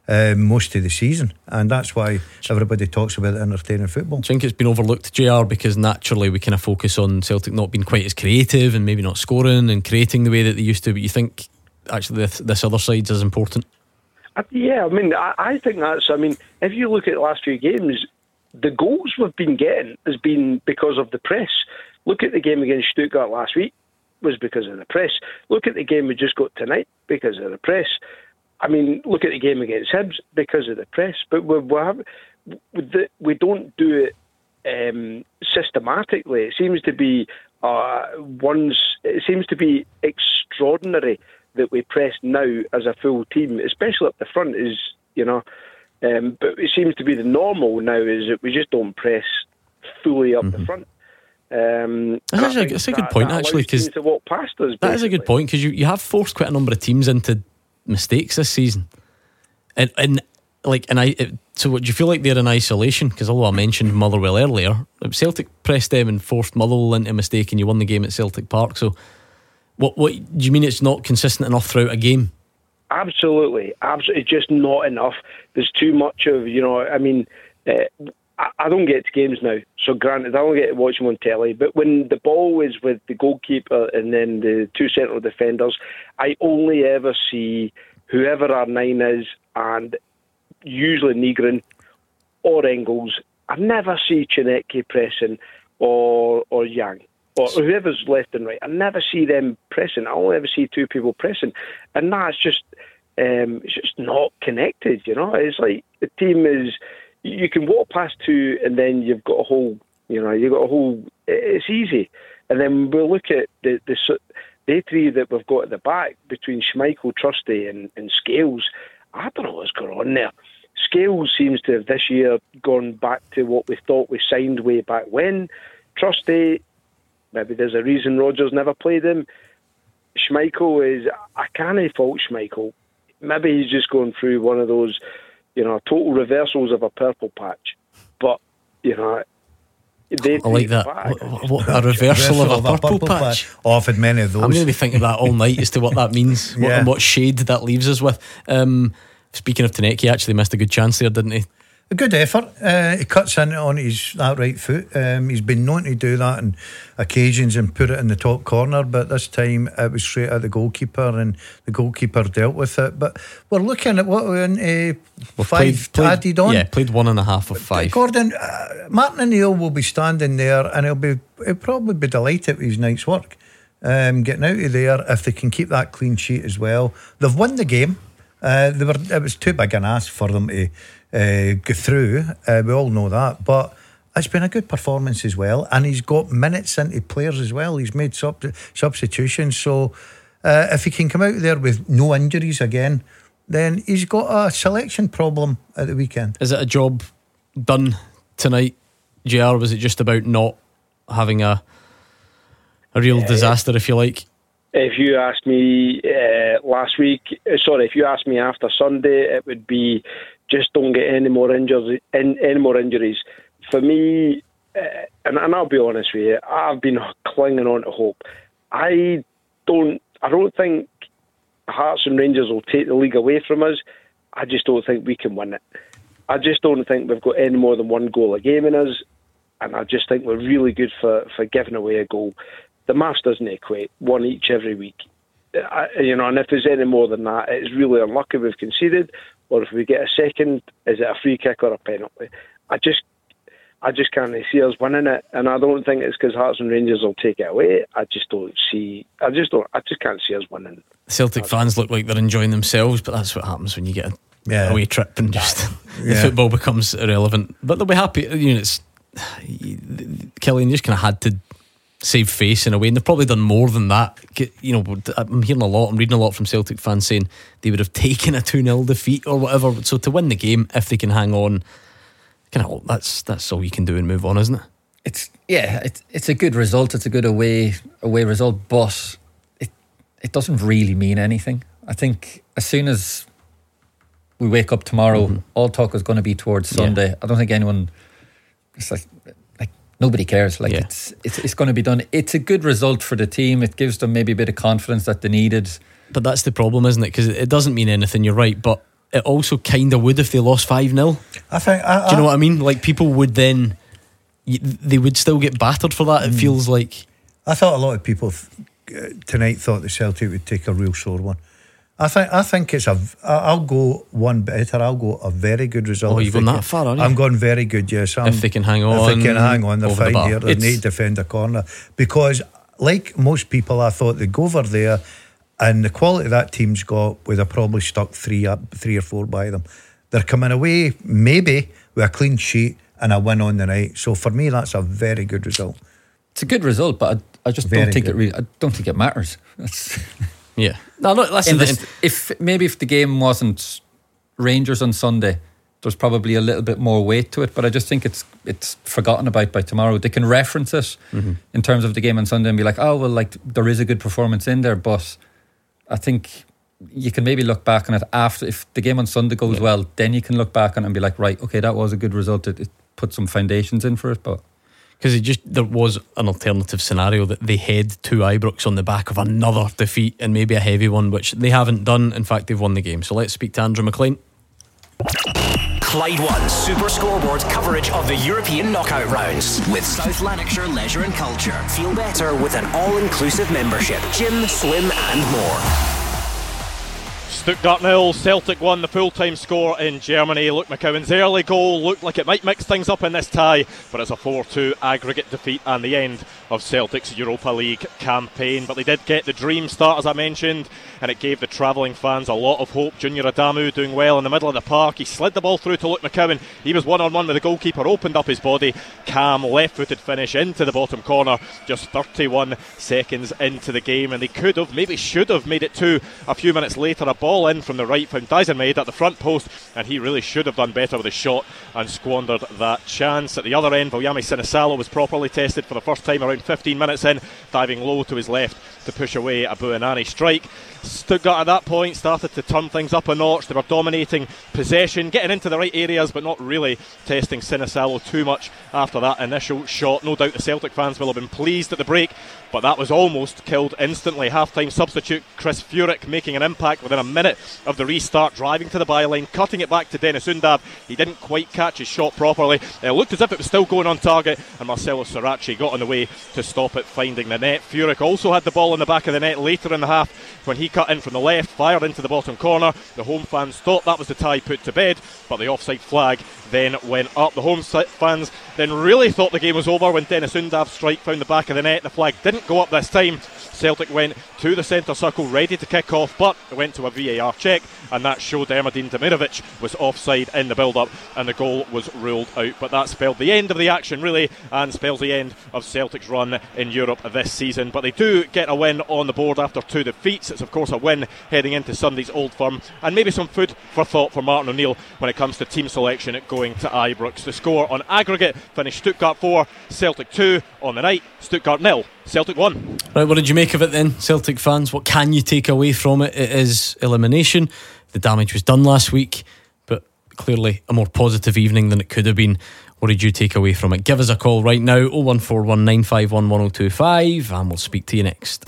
uh, most of the season, and that's why everybody talks about entertaining football. I think it's been overlooked, J R, because naturally we kind of focus on Celtic not being quite as creative and maybe not scoring and creating the way that they used to, but you think actually this, this other side's as important? Uh, yeah, I mean, I, I think that's, I mean, if you look at the last few games, the goals we've been getting has been because of the press. Look at the game against Stuttgart last week, was because of the press. Look at the game we just got tonight, because of the press. I mean, look at the game against Hibs, because of the press. But we we, have, we don't do it um, systematically. It seems to be uh, one's. It seems to be extraordinary that we press now as a full team, especially up the front. Is you know, um, but it seems to be the normal now is that we just don't press fully up mm-hmm. the front. Um, that's a, that's a good that, point that actually, because to walk past us. That is a good point, because you, you have forced quite a number of teams into mistakes this season, and and like and I. It, so, what do you feel like they're in isolation? Because although I mentioned Motherwell earlier, Celtic pressed them and forced Motherwell into a mistake, and you won the game at Celtic Park. So, what what do you mean? It's not consistent enough throughout a game? Absolutely, absolutely, just not enough. There's too much of you know. I mean. Uh, I don't get to games now, so granted I don't get to watch them on telly, but when the ball is with the goalkeeper and then the two central defenders, I only ever see whoever our nine is, and usually Nygren or Engels. I never see Chineke pressing or or Yang or whoever's left and right. I never see them pressing. I only ever see two people pressing, and that's just um, it's just not connected. You know, it's like the team is. You can walk past two, and then you've got a whole. You know, you've got a whole. It's easy, and then we'll look at the the, the three that we've got at the back between Schmeichel, Trusty, and, and Scales. I don't know what's going on there. Scales seems to have this year gone back to what we thought we signed way back when. Trusty, maybe there's a reason Rodgers never played him. Schmeichel is. I can't fault Schmeichel. Maybe he's just going through one of those. You know, total reversals of a purple patch. But, you know, they I like that. What, what, a reversal of a, of a purple, purple patch. patch. Oh, I've had many of those. I'm going to be thinking about that all night as to what that means yeah. what, and what shade that leaves us with. Um, speaking of Tanek, he actually missed a good chance there, didn't he? A good effort. Uh, he cuts in on his that right foot. Um, he's been known to do that on occasions and put it in the top corner, but this time it was straight at the goalkeeper, and the goalkeeper dealt with it. But we're looking at what we're in uh, we've five played, added on. Yeah, played one and a half of five. Gordon, uh, Martin O'Neill will be standing there, and he'll be he'll probably be delighted with his night's work. Um, getting out of there if they can keep that clean sheet as well. They've won the game. Uh, they were. It was too big an ask for them to. Uh, go through, uh, we all know that, but it's been a good performance as well, and he's got minutes into players as well. He's made sub- substitutions, so uh, if he can come out there with no injuries again, then he's got a selection problem at the weekend. Is it a job done tonight, J R? Was it just about not having a a real uh, disaster, if you like? If you asked me uh, last week, uh, sorry, if you asked me after Sunday, it would be just don't get any more injuries. In, any more injuries. For me, uh, and, and I'll be honest with you, I've been clinging on to hope. I don't. I don't think Hearts and Rangers will take the league away from us. I just don't think we can win it. I just don't think we've got any more than one goal a game in us, and I just think we're really good for, for giving away a goal. The maths doesn't equate, one each every week. I, you know, and if there's any more than that, it's really unlucky we've conceded. Or if we get a second, is it a free kick or a penalty? I just, I just can't see us winning it, and I don't think it's because Hearts and Rangers will take it away. I just don't see. I just don't. I just can't see us winning. Celtic fans look like they're enjoying themselves, but that's what happens when you get a yeah. away trip and just yeah. the football becomes irrelevant. But they'll be happy. You know, it's Killian just kind of had to save face in a way, and they've probably done more than that. You know, I'm hearing a lot, I'm reading a lot from Celtic fans saying they would have taken a two nil defeat or whatever. So to win the game, if they can hang on, kind of that's that's all you can do and move on, isn't it? It's yeah, it's it's a good result. It's a good away away result, but it it doesn't really mean anything. I think as soon as we wake up tomorrow, mm-hmm. all talk is going to be towards Sunday. Yeah. I don't think anyone. It's like. Nobody cares. Like yeah. it's it's it's going to be done. It's a good result for the team. It gives them maybe a bit of confidence that they needed. But that's the problem, isn't it? Because it doesn't mean anything. You're right, but it also kind of would if they lost five nil. I think. I, Do you know I, what I mean? Like, people would then, y- they would still get battered for that. It Mm. feels like. I thought a lot of people th- uh, tonight thought the Celtic would take a real sore one. I think I think it's a. I'll go one better. I'll go a very good result. Oh, if you've they gone can- that far, aren't you? I'm going very good. Yes, I'm, If they can hang on If they can hang on, they're over the fine bar. here. They It's- need to defend a corner because, like most people, I thought they'd go over there, and the quality that team's got would have probably stuck three up, three or four by them. They're coming away maybe with a clean sheet and a win on the night. So for me, that's a very good result. It's a good result, but I, I just Very don't think good. it really. I don't think it matters. That's Yeah. No, no, that's in the this, thing. if maybe if the game wasn't Rangers on Sunday, there's probably a little bit more weight to it. But I just think it's it's forgotten about by tomorrow. They can reference it Mm-hmm. in terms of the game on Sunday and be like, oh well, like there is a good performance in there. But I think you can maybe look back on it after, if the game on Sunday goes Yeah. well, then you can look back on it and be like, right, okay, that was a good result. It, it put some foundations in for it, but. Because it just, there was an alternative scenario that they head to Ibrox on the back of another defeat, and maybe a heavy one, which they haven't done. In fact, they've won the game. So let's speak to Andrew McLean. Clyde One Super Scoreboard coverage of the European knockout rounds with South Lanarkshire Leisure and Culture. Feel better with an all-inclusive membership. Gym, swim and more. Stuttgart nil, Celtic won. The full-time score in Germany. Luke McCowan's early goal looked like it might mix things up in this tie, but it's a four two aggregate defeat and the end of Celtic's Europa League campaign. But they did get the dream start, as I mentioned, and it gave the travelling fans a lot of hope. Junior Adamu doing well in the middle of the park. He slid the ball through to Luke McCowan. He was one-on-one with the goalkeeper, opened up his body. Calm left-footed finish into the bottom corner, just thirty-one seconds into the game, and they could have, maybe should have made it two a few minutes later. A ball in from the right, found Dyson made at the front post, and he really should have done better with his shot and squandered that chance. At the other end, Viljami Sinisalo was properly tested for the first time around fifteen minutes in, diving low to his left to push away a Buonanni strike. Stuttgart at that point started to turn things up a notch. They were dominating possession, getting into the right areas, but not really testing Sinisalo too much after that initial shot. No doubt the Celtic fans will have been pleased at the break, but that was almost killed instantly. Half-time substitute Chris Furyk making an impact within a minute of the restart, driving to the byline, cutting it back to Dennis Undav. He didn't quite catch his shot properly. It looked as if it was still going on target, and Marcelo Sirachi got on the way to stop it finding the net. Furyk also had the ball in the back of the net later in the half when he cut in from the left, fired into the bottom corner. The home fans thought that was the tie put to bed, but the offside flag then went up. The home fans then really thought the game was over when Dennis Undav's strike found the back of the net. The flag didn't go up this time. Celtic went to the centre circle ready to kick off, but it went to a V A R check, and that showed Ermadine Demirovic was offside in the build-up, and the goal was ruled out. But that spelled the end of the action, really, and spells the end of Celtic's run in Europe this season. But they do get a win on the board after two defeats. It's of course a win heading into Sunday's Old Firm, and maybe some food for thought for Martin O'Neill when it comes to team selection going to Ibrox. The score on aggregate finished Stuttgart four, Celtic two. On the night, Stuttgart nil, Celtic one. Right, what did you make of it then, Celtic fans? What can you take away from it? It is elimination. The damage was done last week, but clearly a more positive evening than it could have been. What did you take away from it? Give us a call right now, oh one four one nine five one one oh two five, and we'll speak to you next.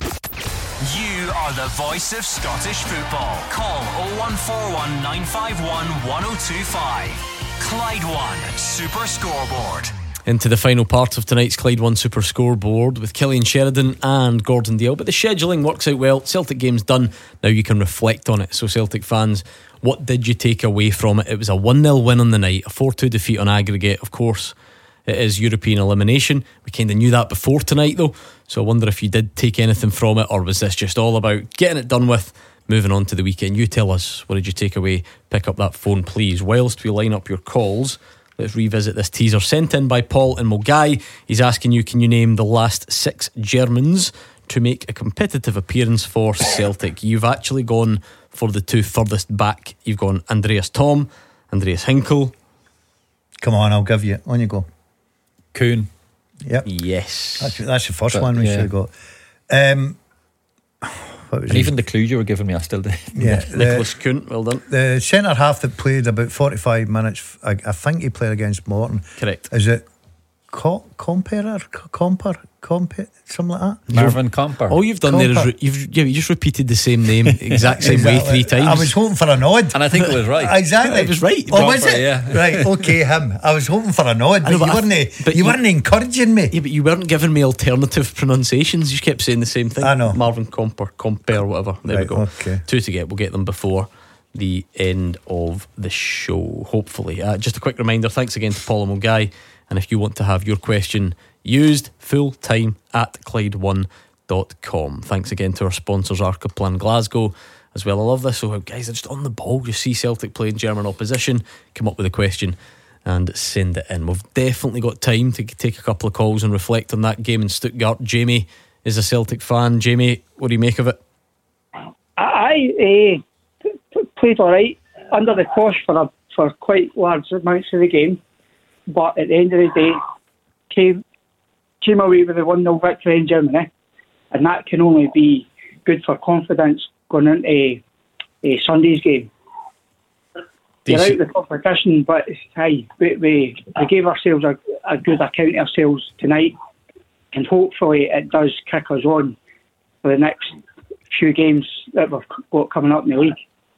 You are the voice of Scottish football. Call oh one four one nine five one one oh two five. Clyde One Super Scoreboard. Into the final part of tonight's Clyde One Super Scoreboard with Killian Sheridan and Gordon Dale. But the scheduling works out well. Celtic game's done. Now you can reflect on it. So Celtic fans, what did you take away from it? It was a one nil win on the night, a four two defeat on aggregate. Of course, it is European elimination. We kind of knew that before tonight though. So I wonder if you did take anything from it, or was this just all about getting it done with, moving on to the weekend? You tell us, what did you take away? Pick up that phone please. Whilst we line up your calls, let's revisit this teaser sent in by Paul in Mulgai. He's asking you, can you name the last six Germans to make a competitive appearance for Celtic? You've actually gone for the two furthest back. You've gone Andreas Thom, Andreas Hinkel. Come on, I'll give you. On you go. Kuhn. Yep. Yes. That's, that's the first But, one we yeah. should have got. Um, what was And his- even the clue you were giving me, I still did. yeah, the, Nicholas Kuhn, well done. the centre half that played about forty-five minutes, I, I think he played against Morton. Correct. Is it Co- Comper, Comper, Comper, something like that. Marvin Comper. All you've done Comper. there is re- you've yeah, you just repeated the same name, exact same Exactly. way three times. I was hoping for a nod, And I think it was right. exactly. It was right. Oh, was Comper, it? yeah. Right. Okay, him. I was hoping for a nod, but know, but you I- weren't. but you, you- weren't encouraging me. Yeah, but you weren't giving me alternative pronunciations. You kept saying the same thing. I know. Marvin Comper, Comper, whatever. There we Right, go. okay. Two to get. We'll get them before the end of the show, hopefully. Uh, just a quick reminder, thanks again to Paul and Mulguy. And if you want to have your question used, full time at Clyde one dot com. Thanks again to our sponsors, Arcaplan Glasgow as well. I love this. So guys are just on the ball. You see Celtic playing German opposition, come up with a question and send it in. We've definitely got time to take a couple of calls and reflect on that game in Stuttgart. Jamie is a Celtic fan. Jamie, what do you make of it? I uh, played all right under the cosh for a, for quite large amounts of the game, but at the end of the day, came came away with a one nil victory in Germany, and that can only be good for confidence going into a, a Sunday's game. You're out of the competition, but hey, we, we, we gave ourselves a, a good account of ourselves tonight, and hopefully it does kick us on for the next few games that we've got coming up in the league.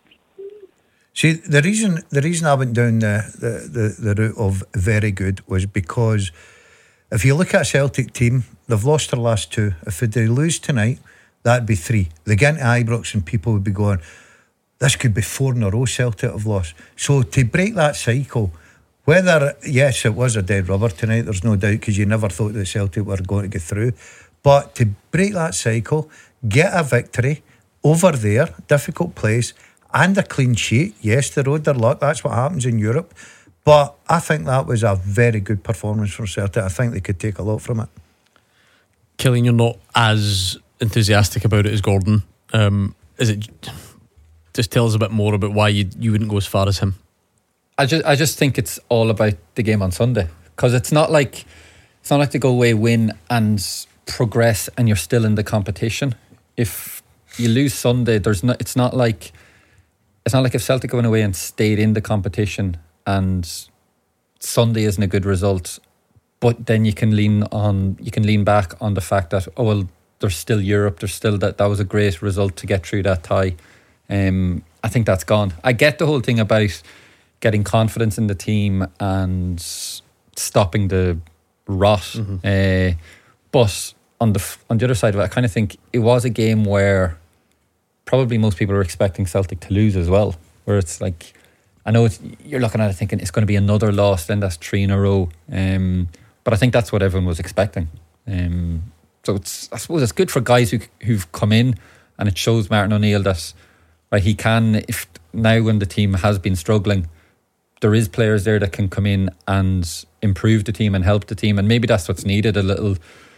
See, the reason the reason I went down the, the, the, the route of very good was because if you look at a Celtic team, they've lost their last two. If they lose tonight, that'd be three. They get into Ibrox and people would be going, this could be four in a row Celtic have lost. So to break that cycle, whether, yes, it was a dead rubber tonight, there's no doubt, because you never thought that Celtic were going to get through. But to break that cycle, get a victory over there, difficult place, and a clean sheet. Yes, they rode their luck. That's what happens in Europe. But I think that was a very good performance from Celtic. I think they could take a lot from it. Killian, you're not as enthusiastic about it as Gordon. Um, is it? Just tell us a bit more about why you you wouldn't go as far as him. I just I just think it's all about the game on Sunday, because it's not like it's not like to go away, win and progress and you're still in the competition. If you lose Sunday, there's no, it's not like it's not like if Celtic went away and stayed in the competition and Sunday isn't a good result, but then you can lean on you can lean back on the fact that, oh well, there's still Europe, there's still that that was a great result to get through that tie. Um, I think that's gone. I get the whole thing about getting confidence in the team and stopping the rot, mm-hmm. uh, but on the on the other side of it, I kind of think it was a game where probably most people are expecting Celtic to lose as well. Where it's like, I know it's, you're looking at it thinking it's going to be another loss, then that's three in a row. Um, but I think that's what everyone was expecting. Um, so it's I suppose it's good for guys who who've come in, and it shows Martin O'Neill that. Right, he can, if now when the team has been struggling, there is players there that can come in and improve the team and help the team, and maybe that's what's needed, a little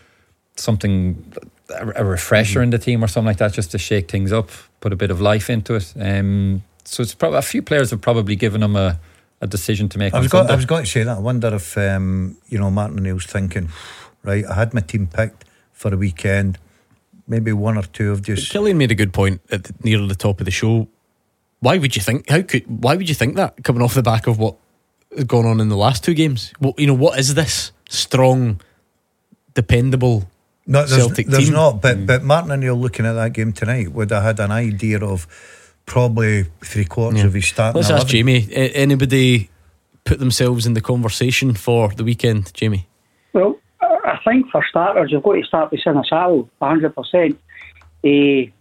something, a refresher mm-hmm. in the team or something like that, just to shake things up, put a bit of life into it. Um, so it's probably a few players have probably given him a, a decision to make. I was, got, I was going to say that. I wonder if um, you know Martin O'Neill's thinking, right, I had my team picked for a weekend. Maybe one or two of just. Killian made a good point at the, near the top of the show. Why would you think? How could? Why would you think that? Coming off the back of what has gone on in the last two games, well, you know, what is this strong, dependable no, there's, Celtic there's team? not. But mm. but Martin O'Neill looking at that game tonight would have had an idea of probably three quarters yeah. of his starting. Let's eleven. ask Jamie. Anybody put themselves in the conversation for the weekend, Jamie? Well, I think for starters, you've got to start with Sinisalo, one hundred percent. Uh,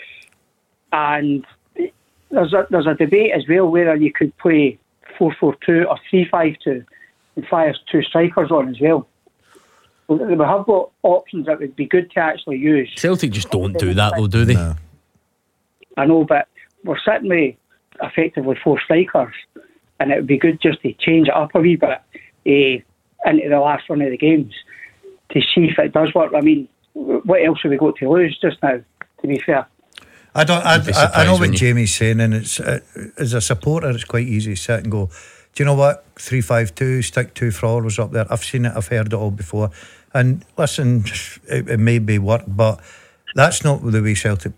and there's a, there's a debate as well whether you could play four four two or three five two and fire two strikers on as well. We have got options that would be good to actually use. Celtic just don't do that though, do they? No. I know, but we're sitting with effectively four strikers, and it would be good just to change it up a wee bit uh, into the last one of the games to see if it does work. I mean, what else have we got to lose just now, to be fair? I don't. I, I, I know what Jamie's saying, and it's uh, as a supporter, it's quite easy to sit and go, do you know what? three five two, stick two forwards up there. I've seen it, I've heard it all before. And listen, it, it may be work, but that's not the way Celtic play.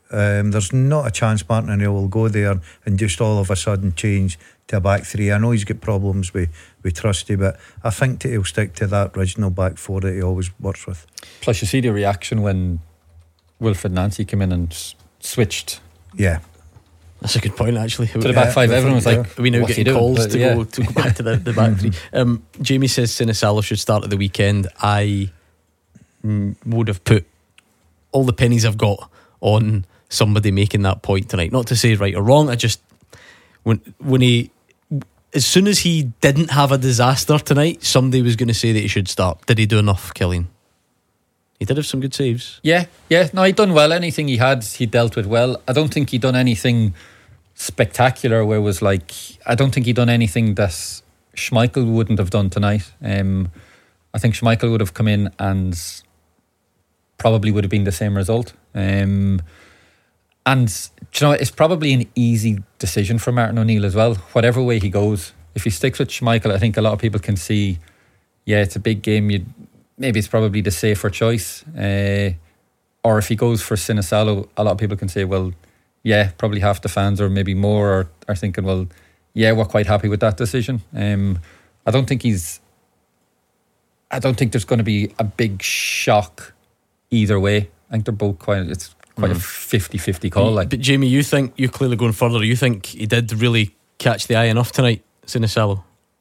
Um, there's not a chance Martin O'Neill will go there and just all of a sudden change to a back three. I know he's got problems with, with Trusty, but I think that he'll stick to that original back four that he always works with. Plus, you see the reaction when Wilfred Nancy came in and s- switched. Yeah. That's a good point, actually. To the back five, everyone was like, are we now what's he getting doing? calls But to, yeah. go, to go back to the, the back three? Um, Jamie says Sinisalo should start at the weekend. I mm, would have put all the pennies I've got on somebody making that point tonight. Not to say right or wrong, I just, when when he, as soon as he didn't have a disaster tonight, somebody was going to say that he should start. Did he do enough, Killian? He did have some good saves. Yeah, yeah. No, he done well. Anything he had, he dealt with well. I don't think he done anything spectacular where it was like, I don't think he done anything that Schmeichel wouldn't have done tonight. Um, I think Schmeichel would have come in and probably would have been the same result. Um, and, do you know, it's probably an easy decision for Martin O'Neill as well. Whatever way he goes, if he sticks with Schmeichel, I think a lot of people can see, yeah, it's a big game. You'd maybe it's probably the safer choice. Uh, or if he goes for Sinisalo, a lot of people can say, well, yeah, probably half the fans or maybe more are, are thinking, well, yeah, we're quite happy with that decision. Um, I don't think he's I don't think there's going to be a big shock either way. I think they're both quite, it's quite mm. a fifty-fifty call. Like. But Jamie, you think, you're clearly going further, you think he did really catch the eye enough tonight, Sinisalo?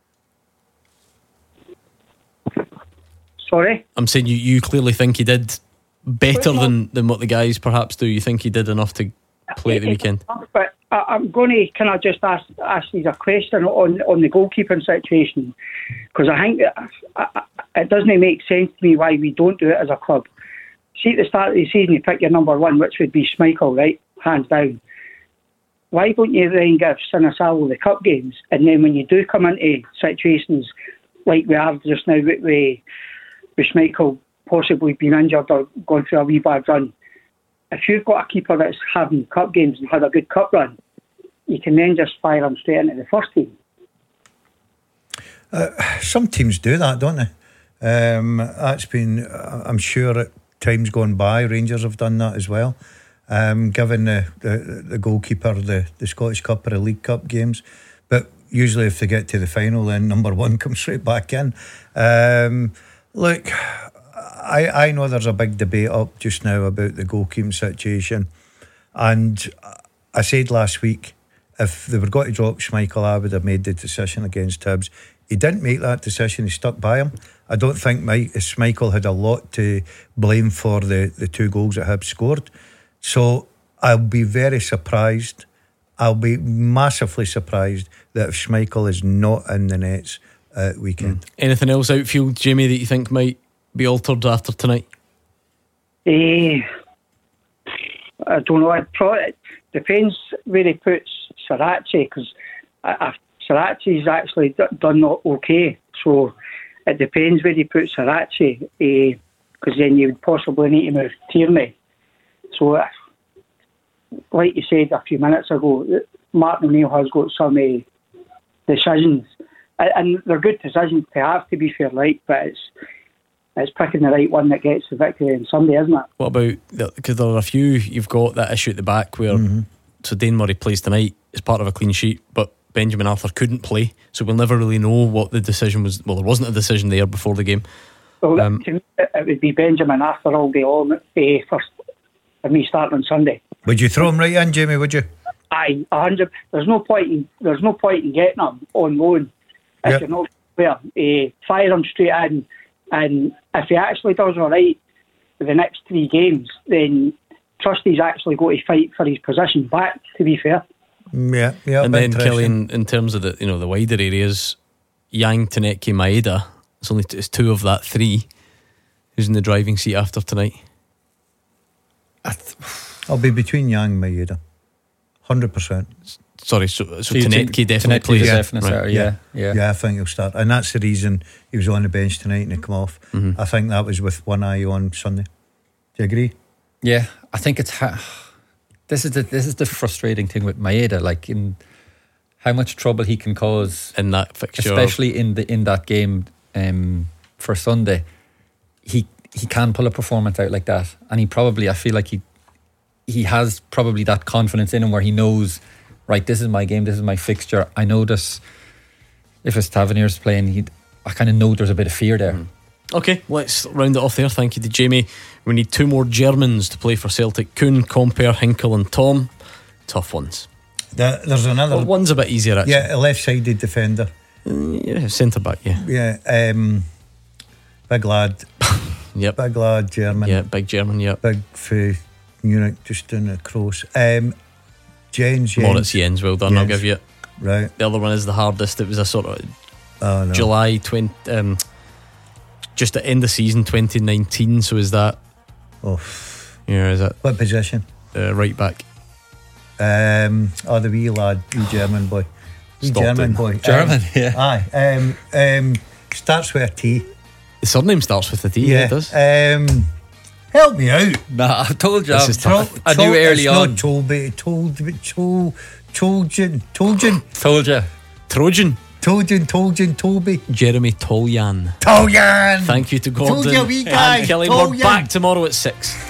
Sorry? I'm saying you, you clearly think he did better than, than what the guys perhaps do. You think he did enough to play at the weekend? But I'm going to kind of just ask ask you a question on, on the goalkeeping situation, because I think that it doesn't make sense to me why we don't do it as a club. See, at the start of the season, you pick your number one, which would be Schmeichel, right? Hands down. Why don't you then give Sinisalo the cup games? And then when you do come into situations like we have just now with, with, with Schmeichel possibly being injured or going through a wee bad run, if you've got a keeper that's having cup games and had a good cup run, you can then just fire him straight into the first team. Uh, some teams do that, don't they? Um, that's been, I'm sure at times gone by, Rangers have done that as well. Um, given the, the, the goalkeeper the, the Scottish Cup or the League Cup games. But usually if they get to the final, then number one comes straight back in. Um, look, I, I know there's a big debate up just now about the goalkeeping situation. And I said last week, if they were going to drop Schmeichel, I would have made the decision against Hibs. He didn't make that decision, he stuck by him. I don't think Mike, Schmeichel had a lot to blame for the, the two goals that Hibs scored. So I'll be very surprised. I'll be massively surprised that if Schmeichel is not in the nets at weekend. Mm. Anything else outfield, Jamie, that you think might be altered after tonight? Eh, I don't know. It, probably, it depends where he puts Sarachi, because Sarachi's actually d- done okay. So it depends where he puts Sarachi, because eh, then you would possibly need to move Tierney. So, uh, like you said a few minutes ago, Martin O'Neill has got some uh, decisions, and, and they're good decisions to have, to be fair, like, but it's it's picking the right one that gets the victory on Sunday, isn't it? What about, because there are a few, you've got that issue at the back where, mm-hmm. so Dane Murray plays tonight as part of a clean sheet, but Benjamin Arthur couldn't play, so we'll never really know what the decision was. Well, there wasn't a decision there before the game. Well, um, to me, it would be Benjamin Arthur all day long uh, for, for me starting on Sunday. Would you throw him right in, Jamie, would you? Aye, a hundred. There's no point in there's no point in getting him on loan if yep. you're not there. Uh, fire him straight in, and if he actually does all right for the next three games, then Trusty's actually got to fight for his position back, to be fair. Yeah, yeah. And then Killian, in terms of the you know the wider areas, Yang, Taneki, Maeda, it's only it's two of that three. Who's in the driving seat after tonight? Th- I'll be between Yang and Maeda, one hundred percent. Sorry, so, so Tanetki definitely plays. Yeah, right. yeah, yeah, yeah. Yeah, I think he'll start, and that's the reason he was on the bench tonight and he come off. Mm-hmm. I think that was with one eye on Sunday. Do you agree? Yeah, I think it's ha- this is the this is the frustrating thing with Maeda, like in how much trouble he can cause in that fixture, especially in the in that game um, for Sunday. He he can pull a performance out like that, and he probably I feel like he he has probably that confidence in him where he knows, right, this is my game, this is my fixture. I know that if it's Tavernier's playing, he, I kind of know there's a bit of fear there. Mm. Okay, let's round it off there. Thank you to Jamie. We need two more Germans to play for Celtic. Kuhn, Compere, Hinkle and Tom. Tough ones. The, there's another well, one's a bit easier actually. Yeah, a left-sided defender. Mm, yeah, centre back. Yeah, yeah. Um, big lad. Yep. Big lad, German. Yeah, big German. Yep. Big for Munich, just doing the cross. Um, Jens, Jens. Moritz Jens. Well done. Jens. I'll give you it. Right. The other one is the hardest. It was a sort of oh, no. July twenty. Um, just at end of season twenty nineteen. So is that? Oh, yeah. Is that what position? Uh, right back. Um, oh, the wee lad, wee German boy, wee Stop German it. boy, German, um, yeah. Aye, um, um, starts with a T. The surname starts with a T. Yeah, yeah it does. Um, help me out. Nah, I told you. This is I, tough. I knew early it's on. Not Tolby, told, told, Toljan, Toljan, Told you. Trojan. Toljan, Toljan, Toby, Jeremy Toljan. Toljan. Thank you to Gordon Told you, wee guy. and Kelly. We're Toljan. back tomorrow at six.